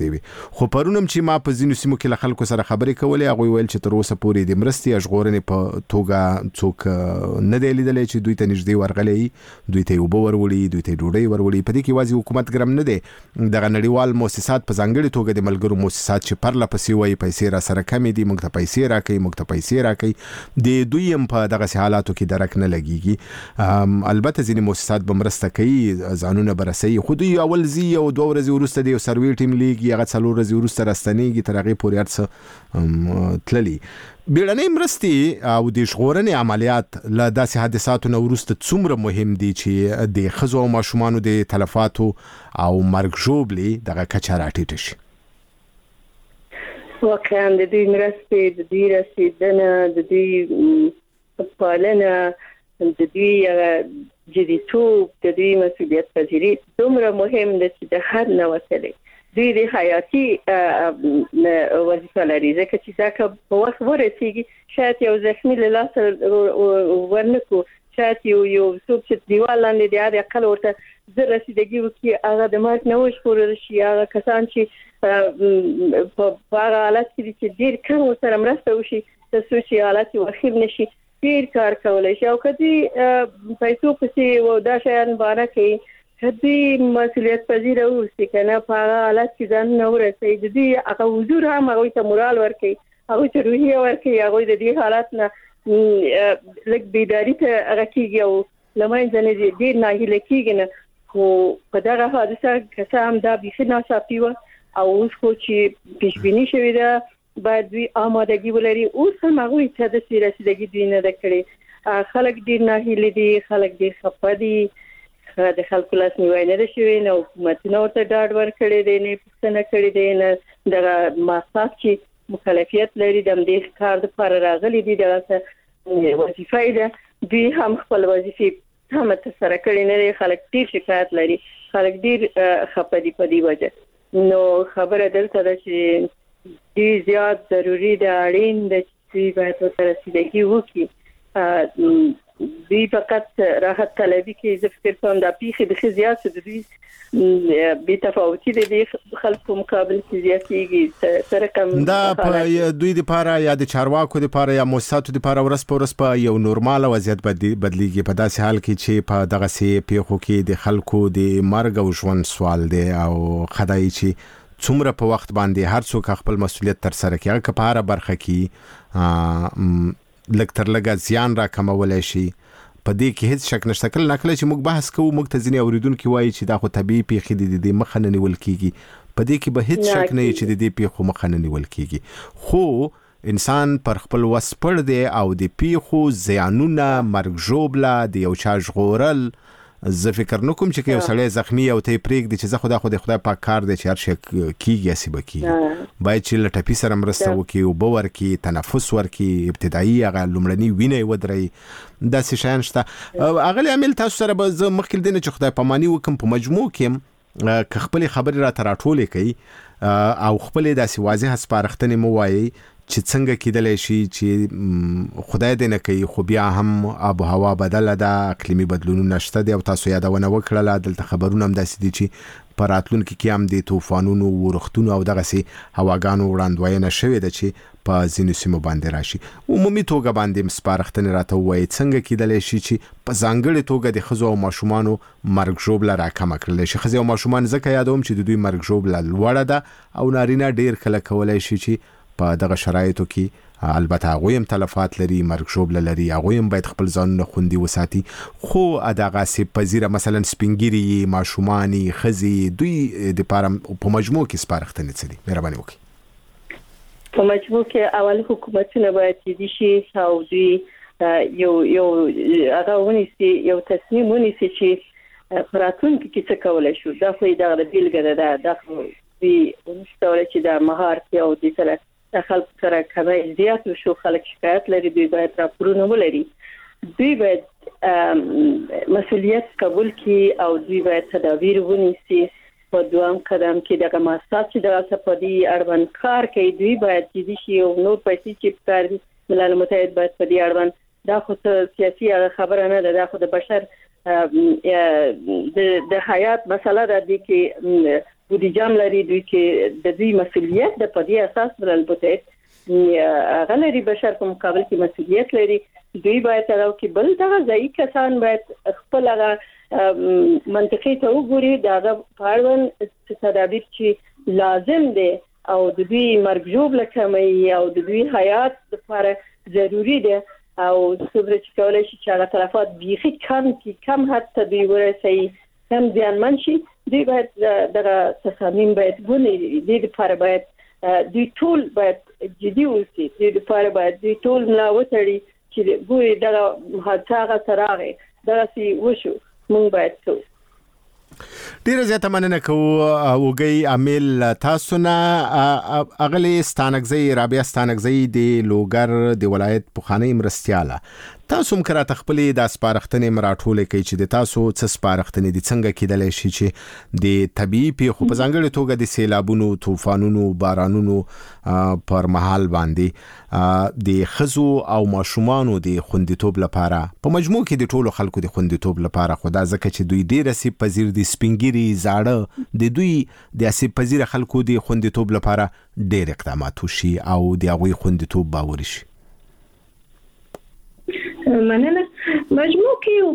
خو پرونم چې ما په ځینو سیمو کې له خلکو سره خبرې کولې هغه ویل چې تر اوسه پورې د مرستې ژغورنې په توګه څوک نه دی لیدلی چې دوی ته نږدې ورغلی، دوی ته اوبه وروړي، دوی ته ډوډۍ وروړي. په دې کې یوازې حکومت ګرم نه دی، دغه نړیوال مؤسسات په ځانګړې توګه د ملګرو مؤسسات چې پرله پسې وایي پیسې را سره کمې دي، موږ ته پیسې راکوي، موږ ته پیسې راکوي، د دوی هم په دغسې حالاتو کې درک نه لګېږي. البته ځینې مؤسسات به مرسته کوي، ځانونه به رسوي، خو دوی اول ځي یو دوه ورځې وروسته د یو سروې ټیم لیږي، هغه څلور ورځې وروسته راستنېږي، تر هغې پورې هر څه تللي. بیړنۍ مرستې او د ژغورنې عملیات له داسې حادثاتو نه وروسته څومره مهم دي چې د ښځو او ماشومانو د تلفاتو او مرګ ژوبلې دغه کچه راټیټه شي؟ واقعا د دوی مرستې، د دوی رسېدنه، د دوی پالنه، د دوی جديتوب، د دوی مسؤلیت پذیری دومره مهم ده چې د هر نه وتلی دوی د حیاتي وظیفه لري، ځکه چې دا که په وخت ورسېږي شاید یو زخمي له لاسه ورنکو، شاید یو یو څوک چې دیوال لاندې دی هغه عقل ورته زر رسیدګي وکړي، هغه د مرګ نه وژغورل شي. هغه کسان چې په هغه حالت کې دي چې ډېر کم ورسره مرسته وشي تر څو چې حالت یې وخیر نه شي، ډېر کار کولی شي. او که دوی پیسو پسې دا شیان بانه کوي، که دوی مسؤلیت پذیره اوسي که نه په هغه حالت کې ځان نه ورسوي، د دوی هغه حضور هم هغوی ته مورال ورکوي، هغوی ته روحیه ورکوي، هغوی د دې حالت نه لږ بیداري ته هغه کېږي او له منځه نه ډېر ناهیله کېږي نه. خو په دغه حادثه که څه هم دا بیخي ناڅاپي وه او اوس خو چې پیشبیني شوې ده باید دوی آمادګي ولري، اوس هم هغوی ته داسې رسیدګي دوی نه ده کړې. خلک ډېر ناهیله دي، خلک ډېر خفه دي، د خلکو لاس نیوی نه ده شوې، نه حکومتونه ورته ډاډ ورکړی دی، نه یې پوښتنه کړې دی، نه دغه ماساک چې مکلفیت لري د همدې کار دپاره راغلي دي، دغه وظیفه یې ده، دوی هم خپل وظیفې هم ترسره کړې نه دی. خلک ډېر شکایت لري، خلک ډېر خفه دي په دې وجه. نو خبره دلته ده چې ډېر زیات ضروري ده، اړین ده چې دوی باید ورته رسیدګي وکړي. دوی فقط راحت طلبي کې زه فکر کوم دا پیښې د ښه زیات د دوی بې تفاوتي د دې خلکو مقابل کې زیاتېږي. سره کم دا په دوی دپاره یا د چارواکو دپاره یا مؤسساتو دپاره ورځ په ورځ په یو نورماله وضعیت بدلیږي، په داسې حال کې چې په دغسې پیښو کې د خلکو د مرګ او ژوند سوال دی او خدای چې څومره په وخت باندې هر څوک خپل مسؤلیت ترسره کوي، هغه که په هره برخه کې لږ تر لږه زیان را کمولی شي، په دې کې هیڅ شک نشته. کله ناکله چې موږ بحث کوو موږ ته ځینې اورېدونکي وایي چې دا خو طبیعي پیښې دي، د دې مخه نه نیول کېږي، په دې کې به هیڅ شک نه وي چې د دې پیښو مخه نه نیول کېږي. خو انسان پر خپل وس پړ دی او د پیښو زیانونه، مرګ ژوبله، د یو چا ژغورل، زه فکر نه کوم چې یو سړی زخمی او ته یې پرېږدي چې زه خو دا خو د خدای پاک کار دی چې هر شی کېږي هسې به کېږي. باید چې له ټپي سره مرسته وکړي، اوبه ورکړي، تنفس ورکړي، ابتدایي هغه لومړني وینه یې ودروي، داسې شیان شته. اغلې عامل تاسو سره به زه مخکې له دې نه چې خدای پاماني وکړم په مجموع کې که خپلې خبرې راته راټولې کوي او خپلې داسې واضحه سپارښتنې مو وایي چې څنګه کېدلی شي چې خدای دې نه کوي خو بیا هم آب و هوا بدله ده، اقلیمي بدلونونه شته دي او تاسو یادونه وکړله. دلته خبرونه هم داسې دي چې په راتلونکي کې هم د طوفانونو، ورښتونو او دغسې هواګانو وړاندوینه شوې ده چې په ځینو سیمو باندې راشي. عمومي توګه باندې سپارښتنې راته ووایي څنګه کېدلی شي چې په ځانګړې توګه د ښځو او ماشومانو مرګ ژوبله راکمه کړلی شي. ښځې او ماشومان ځکه یادوم چې د دوی مرګ ژوبله لوړه ده او نارینه ډېر کله کولی شي چې په دغه شرایطو کې البته هغوی هم تلفات لري، مرګ ژوبله لري، هغوی هم باید خپل ځانونه خوندي وساتي. خو دغه آسیب پذیره مثلا سپینګیري، ماشومانې، ښځې، دوی دپاره په مجموع کې سپارښتنې څه دي؟ مهرباني وکړئ. په مجموع کې اول حکومتونه باید جدي شي او دوی یو یو هغه ونیسي، یو تصمیم ونیسي چې په راتلونکي کې څه کولی شو. دا خو یې دغه د بېلګه ده، دا خو دوی ونشي کولی چې د مهار کې او دې سره د خلکو سره کمی زیات وشو، خلک شکایت لري، دوی باید راپورونه ولري، دوی باید مسؤلیت قبول کړي او دوی باید تدابیر ونیسي. په دوام قدم کې دغه مؤسسات چې دغه څه په دې اړوند کار کوي دوی باید جدي شي او نور پیسې چې پکار دي ملل متحد باید په دې اړوند، دا خو سیاسي خبره نه ده، دا خو د بشر د د حیات مسله ده. د کې بودیجه هم لري، دوی کې د دوی مسؤلیت د په دې اساس بل البته غلري بشر په مقابل کې مسؤلیت لري. دوی باید راو کې بل دغه ځای کسان باید خپل هغه منطقي ته وګوري، دغه پاړون تدابیر چې لازم دي او د دوی مرګ ژوبله کموي او د دوی حیات لپاره ضروری دي او څومره چې کولای شي چې هغه تلفات بیخي کم کی کم حتی دوی ورسي کم زیانمن شي، دوی باید دغه تصامیم باید ونیسي. دوی لپاره باید دوی ټول باید جدي اوسي، دوی لپاره باید دوی ټول ملا وتړي چې ګوري دغه حادثه هغه سراغه دغسې وشو، مونږ باید کوو. ډیره زیاته مننه کوو وګي عامل تاسو نه اغلی ستانکزی رابعه ستانکزی د لوګر د ولایت پخوانی مرستياله. تاسو هم کرا تخپلې د سپارښتنې مراټولې کوي چې د تاسو څه سپارښتنې دي څنګه کېدلی شي چې د طبيعي پیښو په ځانګړې توګه د سیلابونو، طوفانونو، بارانونو پر مهال باندې د خزو او ماشومانو د خوندیتوب لپاره په مجموع کې د ټولو خلکو د خوندیتوب لپاره خدا ځکه چې دوی ډیر سي پذیر دي، سپینګيري زاړه د دوی د سي پذیر خلکو د خوندیتوب لپاره ډیر اقدامات وشي او د هغوی خوندیتوب باور شي. مننه. مجموع کې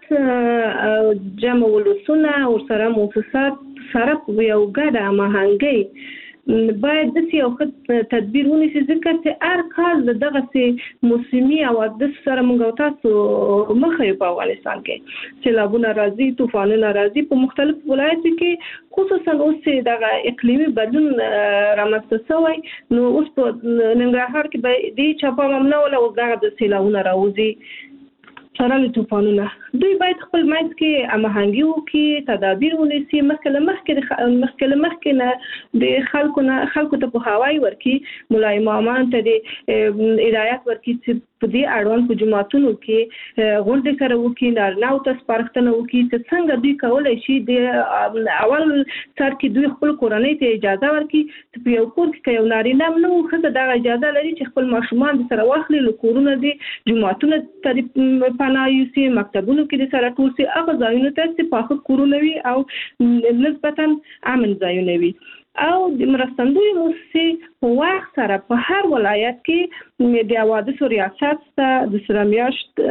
حکومت جمع ولسونه او سره مؤسسات سره یو ګډه هماهنګي باید د یو ښه تدبیر ونیسي، ځکه چې هر کال دغه سي موسمي او د سره موږ تاسو مخه یو په افغانستان کې سیلابونه راځي، طوفانونه راځي په مختلف ولایتونو کې، خصوصا اوس دغه اقلیمي بدلون رامنځته شوی. نو اوس په ننګرهار کې به د چاپا ممنوع ولا دغه د سیلابونه راوځي سره له طوفانونه. دوی باید خپل منځ کې هماهنګي وکړي، تدابیر ونیسي، مخکې مخکې مخکې مخکې نه د خلکو نه خلکو ته پوهاوی ورکړي، ملا امامان ته د هدایت ورکړي چې په دې اړوند په جماعتونو کې غونډې سره وکړي، نارینه‌و ته سپارښتنه وکړي چې څنګه دوی کولی شي د اول سر کې دوی خپل کورنۍ ته اجازه ورکړي چې په یو کور کې که یو نارینه هم نه وي، ښځه دغه اجازه لري چې خپل ماشومان سره واخلي، له کورونه دي جماعتونه ته پناه یوسي، مکتبونو کې د سره ټول سي، هغه ځایونو ته چې پاخه کورونه وي او نسبتا امن ځایونه وي. او د مرستندوی موسسې په وخت سره په هر ولایت کې د حوادثو ریاست ته د سره میاشت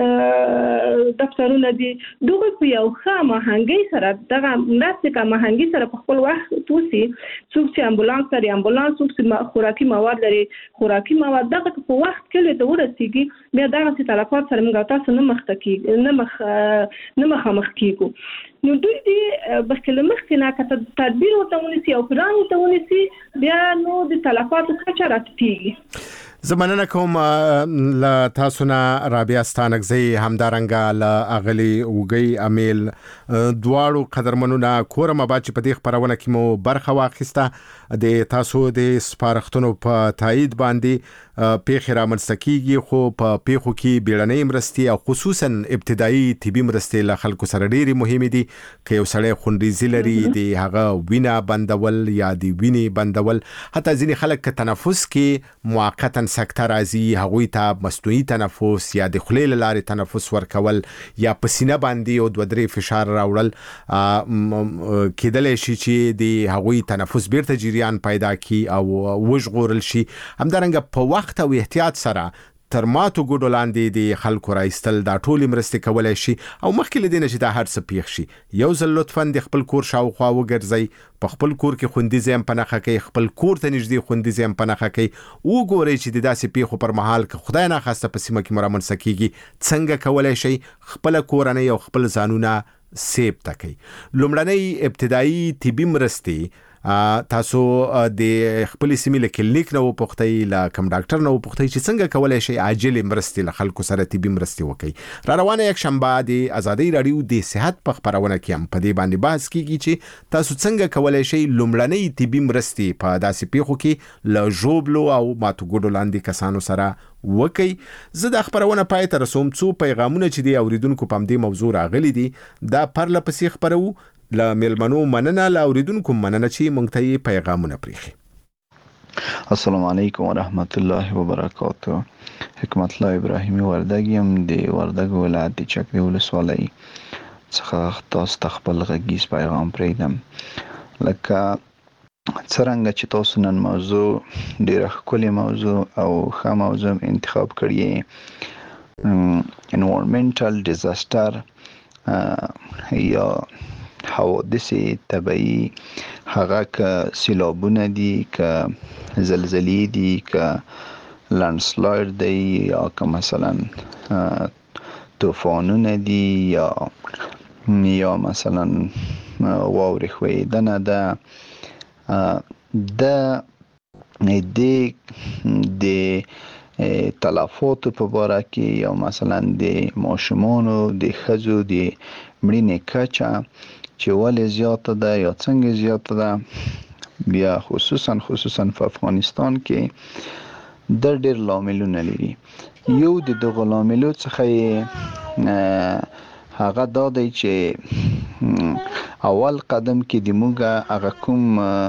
دفترونه دي، دغه په یو ښه هماهنګۍ سره دغه مرستې که هماهنګي سره په خپل وخت وسي، څوک چې امبولانس لري امبولانس، څوک چې خوراکي مواد لري خوراکي مواد، دغه په وخت کې ته ورسیږي، بیا دغسې تلفات سره موږ تاسو نه مخ کېږو نه مخ نه مخامخ کېږو. نو دوی دې مخکې له مخکې نه که تدبیر ورته ونیسي او پلان ورته ونیسي، بیا نو د تلفاتو کچه راټیټېږي. زه مننه کوم له تاسو نه رابعه ستانکزی، همدارنګه له اغلي وګي عامل، دواړو قدرمنونه کورم آباد چې په دې خپرونه کې مو برخه واخیسته. د تاسو د سپارښتنو په تایید باندې پیښې رامنځته کیږي، خو په پیښو کې بیړنۍ مرستې او خصوصا ابتدایي طبي مرستې له خلکو سره ډېرې مهمې دي. که یو سړی خونریزي لري د هغه وینه بندول یا د وینې بندول، حتی ځینې خلک که تنفس کې موقتا سکته راځي هغوی ته مصنوعي تنفس یا د خولې له لارې تنفس ورکول یا په سینه باندې او دوه درې فشار راوړل کېدلی شي چې د هغوی تنفس بیرته جریان پیدا کی او وژغورل شي. همدارنګه په وخت او احتیاط سره تر ماتو ګډو لاندې د خلکو راایستل دا ټولې مرستې کولی شي. او مخکې له دې نه چې دا هر څه پیښ شي، یو ځل لطفا د خپل کور شاوخوا وګرځئ، په خپل کور کې خوندي ځای هم په نښه کوئ، خپل کور ته نږدې خوندي ځای هم په نښه کوئ، وګورئ چې د داسې پیښو پر مهال که خدای ناخواسته په سیمه کې مو رامنځته کېږي څنګه کولی شئ خپله کورنۍ او خپل ځانونه سیب ته کوئ. لومړنۍ ابتدایي طبي مرستې تاسو د خپل سیمې له کلینیک نه وپوښتئ، له کوم ډاکټر نه وپوښتئ چې څنګه کولی شئ عاجلې مرستې له خلکو سره طبي مرستې وکړئ. را روانه یک شنبه د ازادۍ راډیو د صحت په خپرونه کې هم په دې باندې بحث کیږي چې تاسو څنګه کولی شئ لومړنۍ طبي مرستې په داسې پیښو کې له ژوبلو او ماتو ګوډو لاندې کسانو سره وکي. زه د خبرونه پای ته رسوم، څو پیغامونه چې د اوریدونکو په دې موضوع راغلي دي دا پرله پسې خبرو. له میلمنو مننه، له اوریدونکو مننه چې مونږ ته یې پیغامونه پریخي. السلام علیکم ورحمت الله وبرکاته. حکمت الله ابراهیمی وردګ یم د وردګ ولایت د چک د ولسوالۍ څخه تاسو ته خپل غږیز پیغام پرېږدم. لکه څرنګه چې تاسو نن موضوع ډیره ښکلې موضوع او ښه موضوع انتخاب کړی environmental disaster یا حوادث طبیعي، هغه که سیلابونه دي، که زلزلې دي، که لندسلاید دی، یا که مثلا طوفانونه دي، یا یا مثلا واورې ښویدنه ده، د دې د تلفاتو په باره کې یا مثلا د ماشومانو د ښځو د مړینې کچه چې ولې زیاته ده یا څنګه زیاته ده، بیا خصوصا خصوصا په افغانستان کې د ډېر لاملونه لري. یو د دغو لاملو څخه هغه دا دی چې اول قدم کې د موږ هغه کوم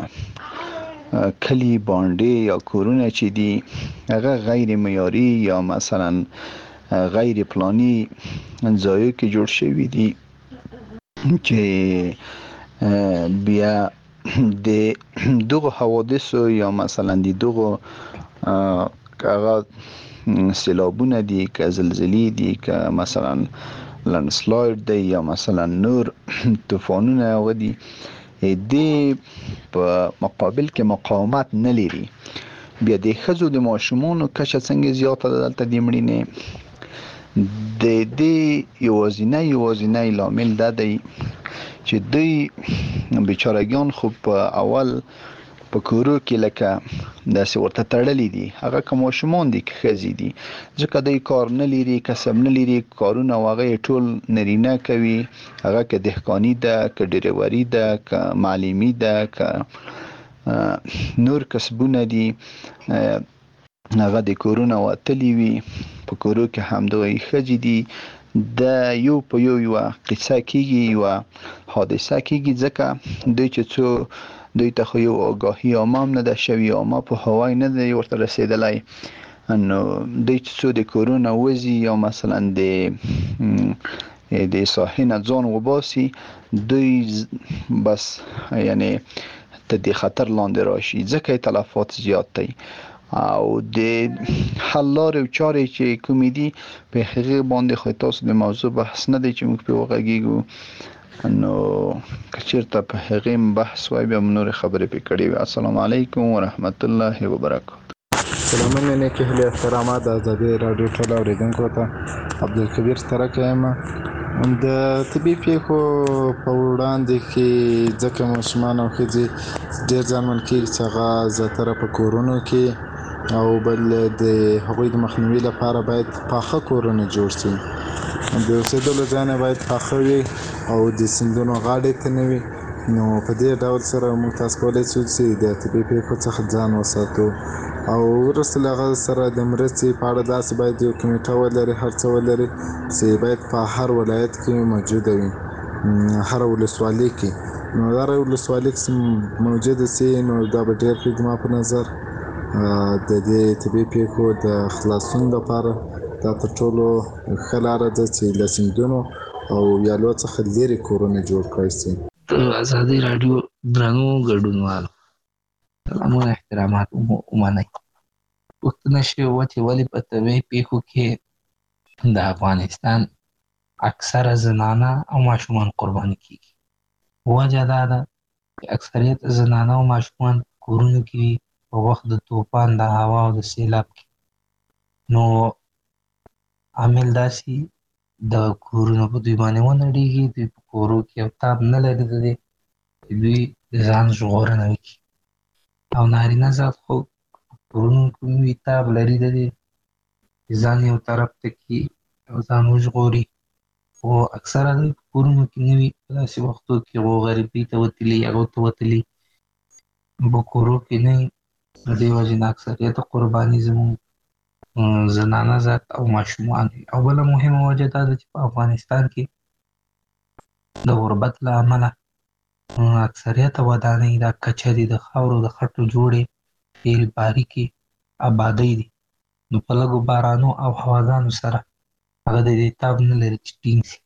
کلی بانډې یا کورونه چې دي هغه غیر معیاري یا مثلا غیر پلاني ځایو کې جوړ شوي دي چې بیا د دغو حوادثو یا مثلا د دغو هغه سیلابونه دي، که زلزلې دي، که مثلا لندسلاید دی، یا مثلا نور طوفانونه هغه دي، دې په مقابل کې مقاومت نه لري. بیا د ښځو د ماشومانو کچه څنګه زیاته ده دلته د مړینې، د دې یوازینی یوازینی لامل دا دی چې دوی بیچارهګان خو په اول په کورو کې لکه داسې ورته تړلي دي، هغه که ماشومان دي که ښځې دي، ځکه دوی کار نه لري، کسب نه لري، کارونه هغه یې ټول نرینه کوي، هغه که دهقاني ده، که ډریوري ده، که معلمي ده، که نور کسبونه دي، هغه د کورونه وتلي وي. په کورو کې همدغه ښځې دي، د یو په یو یوه قصه کېږي، یوه حادثه کېږي، ځکه دوی چې څو دوی ته خو یو آګاهي عامه هم نه ده شوې، عامه پوهاوی نه دی ورته رسېدلی، نو دوی چې څو د کورونه وځي یا مثلا د د ساحې نه ځان وباسي، دوی بس یعنی ته د خطر لاندې راشي، ځکه یې تلفات زیات دی. او د حل لارې او چارې چې کومې دي په هغې باندې خو تاسو د موضوع بحث نه دی چې موږ پرې وغږېږو، نو که چېرته په هغې بحث وای بیا هم نورې خبرې پرې کړې وي. السلام علیکم ورحمت الله وبرکاته. سلامونه نیکې هیلې احترامات د ازادي راډیو ټول اورېدونکو ته عبدالکبیر سترک یم. د طبي پیښو په وړاندې کې ځکه ماشومان او ښځې ډېر زیانمن کېږي چې هغه زیاتره په کورونو کې، او بل د هغوی د مخنیوي لپاره باید پاخه کورونه جوړ شي، د اوسېدلو ځایونه باید پاخه وي او د سیندونو غاړې ته نه وي. نو په دې ډول سره موږ تاسو کولی شو چې د طبي پیښو څخه ځان وساتو، او وروسته له هغه سره د مرستې په اړه داسې باید یو کمیټه ولري، هر څه ولري چې باید په هر ولایت کې موجوده وي، هر ولسوالۍ کې. نو هر ولسوالۍ کې موجوده سي، نو دا به ډېر ښه زما په نظر د دې طبي پیښو د خلاصون لپاره دا تر ټولو ښه لاره ده چې له سیندونو او ویالو څخه لرې کورونه جوړ کړای شي. ازادي راډیو درنو ګډونوالو سلامونه احترامات ومنئ. پوښتنه شوې وه چې ولې په طبیعي پیښو کې د افغانستان اکثره زنانه او ماشومان قرباني کېږي. وجه دا ده چې اکثریت زنانه او ماشومان کورونو کې وي په وخت د طوفان، د هوا او د سیلاب کې. نو عامل داسې د کورونو په دوی باندې ونړېږي، دوی په کورو کې یو تاب نه لري د دې چې دوی د ځان ژغورنه وکړي، او نارینه ذات خو کورونو کې وي تاب لري د دې چې ځان یو طرف ته کړي او ځان وژغوري، خو اکثره دوی په کورونو کې نه وي، په داسې وختو کې هغو غریبۍ ته وتلي، هغو ته وتلي، په کورو کې نه وي. د دې وجې نه اکثریت قرباني زموږ زنانه ذات او ماشومان وي. او بله مهمه وجه دا ده چې په افغانستان کې د غربت له امله اکثریت ودانۍ دا کچه دي، د خاورو د خټو جوړې تیل باریکې آبادۍ دي، نو په لږو بارانو او هواګانو سره هغه د دې تاب نه لري چې ټینګ شي.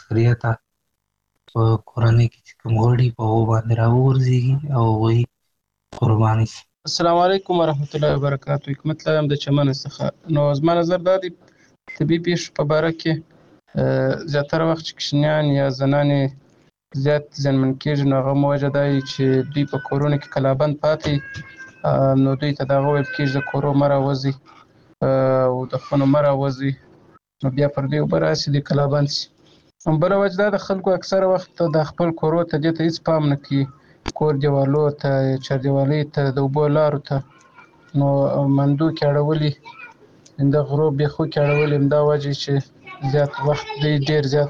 اکثریته په کورنۍ کې چې کوم غړي په هغو باندې راوغورځېږي او هغوی قرباني شي. السلام علیکم ورحمت الله وبرکاتو. حکمت لایم د چمن څخه. نو زما نظر دا دی طبي پیښو په باره کې زیاتره وخت چې کوچنیان یا زنانې زیات زیانمن کېږي، نو هغه موجه دا وي چې دوی په کورونو کې کلابند پاتې، نو دوی ته د هغه ویل کېږي د کورو مه راوځئ او د خونو مه راوځئ، نو بیا پر دوی اوبه راسي دوی کلابند شي. بله وجه دا د خلکو اکثره وخت د خپل کورو ته دې ته هېڅ پام نه کوي، کور دیوالو ته، چاردیوالۍ ته، د اوبو لارو ته، نو مندو کې اړولي، د غرو بیخو کې اړولي، همدا وجه چې زیات وخت دوی ډېر زیات